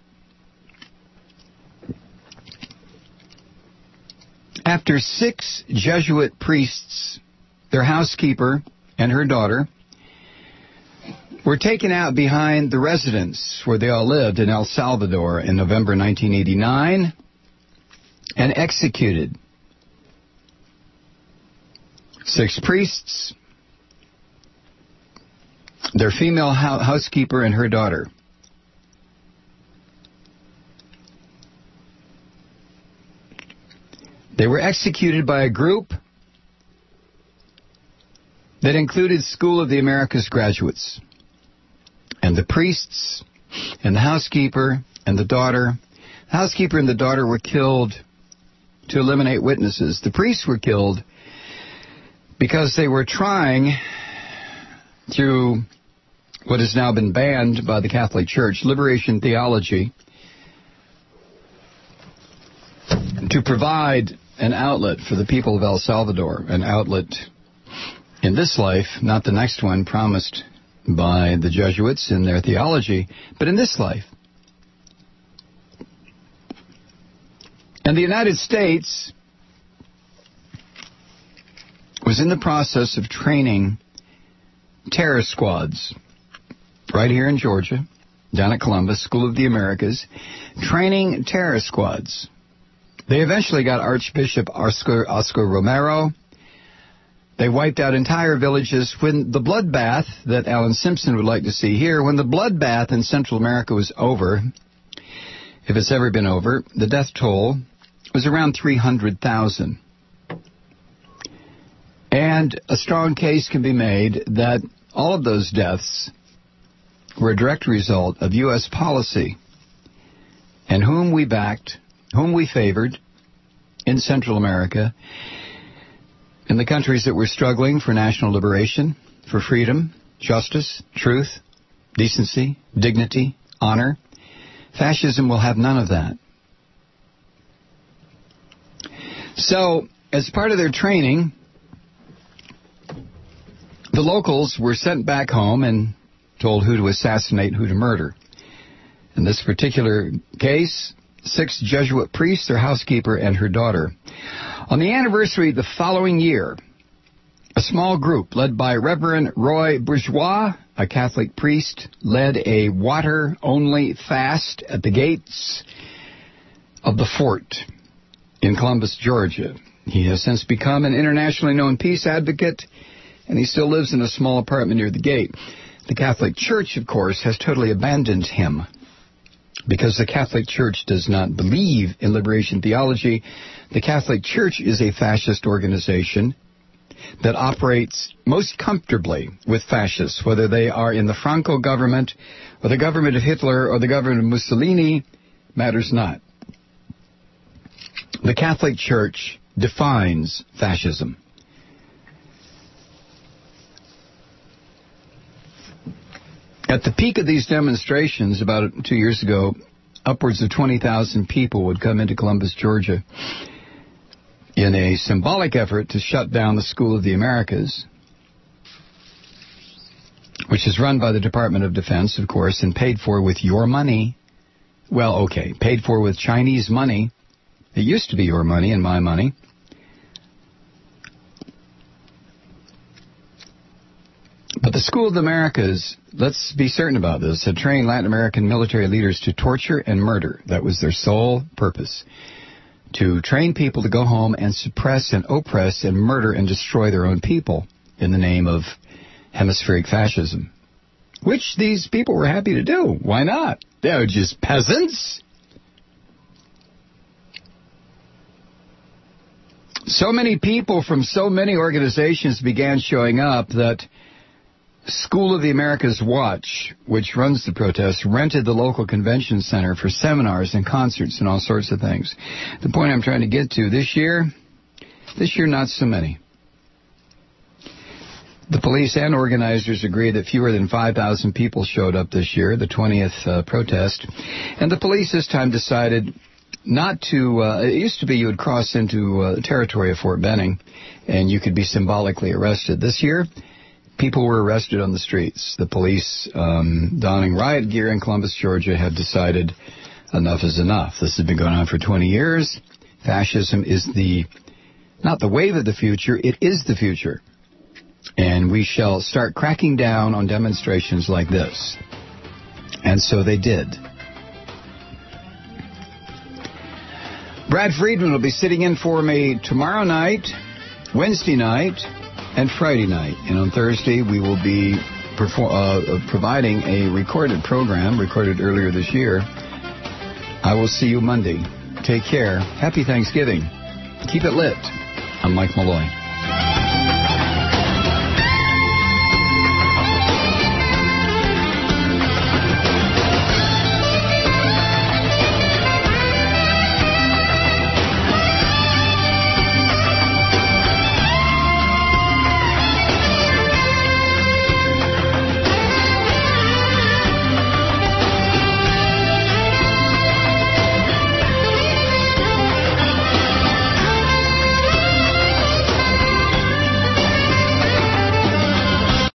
after six Jesuit priests, their housekeeper and her daughter, were taken out behind the residence where they all lived in El Salvador in November nineteen eighty-nine and executed. Six priests, their female housekeeper, and her daughter. They were executed by a group that included School of the Americas graduates. And the priests and the housekeeper and the daughter. The housekeeper and the daughter were killed to eliminate witnesses. The priests were killed because they were trying, through what has now been banned by the Catholic Church, liberation theology, to provide an outlet for the people of El Salvador, an outlet in this life, not the next one promised by the Jesuits in their theology, but in this life. And the United States was in the process of training terror squads right here in Georgia, down at Columbus, School of the Americas, training terror squads. They eventually got Archbishop Oscar, Oscar Romero. They wiped out entire villages. When the bloodbath that Alan Simpson would like to see here, when the bloodbath in Central America was over, if it's ever been over, the death toll was around three hundred thousand. And a strong case can be made that all of those deaths were a direct result of U S policy and whom we backed, whom we favored in Central America, in the countries that were struggling for national liberation, for freedom, justice, truth, decency, dignity, honor. Fascism will have none of that. So, as part of their training, the locals were sent back home and told who to assassinate, who to murder. In this particular case, six Jesuit priests, their housekeeper, and her daughter. On the anniversary the following year, a small group led by Reverend Roy Bourgeois, a Catholic priest, led a water-only fast at the gates of the fort in Columbus, Georgia. He has since become an internationally known peace advocate, and he still lives in a small apartment near the gate. The Catholic Church, of course, has totally abandoned him, because the Catholic Church does not believe in liberation theology. The Catholic Church is a fascist organization that operates most comfortably with fascists, whether they are in the Franco government or the government of Hitler or the government of Mussolini, matters not. The Catholic Church defines fascism. At the peak of these demonstrations, about two years ago, upwards of twenty thousand people would come into Columbus, Georgia, in a symbolic effort to shut down the School of the Americas, which is run by the Department of Defense, of course, and paid for with your money. Well, okay, paid for with Chinese money. It used to be your money and my money. But the School of the Americas, let's be certain about this, had trained Latin American military leaders to torture and murder. That was their sole purpose, to train people to go home and suppress and oppress and murder and destroy their own people in the name of hemispheric fascism, which these people were happy to do. Why not? They were just peasants. So many people from so many organizations began showing up that School of the Americas Watch, which runs the protest, rented the local convention center for seminars and concerts and all sorts of things. The point I'm trying to get to, this year, this year not so many. The police and organizers agree that fewer than five thousand people showed up this year, the twentieth uh, protest. And the police this time decided not to, uh, it used to be you would cross into uh, the territory of Fort Benning and you could be symbolically arrested. This year, people were arrested on the streets. The police, um, donning riot gear in Columbus, Georgia, have decided enough is enough. This has been going on for twenty years. Fascism is the, not the wave of the future, it is the future. And we shall start cracking down on demonstrations like this. And so they did. Brad Friedman will be sitting in for me tomorrow night, Wednesday night, and Friday night. And on Thursday, we will be perform- uh, providing a recorded program, recorded earlier this year. I will see you Monday. Take care. Happy Thanksgiving. Keep it lit. I'm Mike Malloy.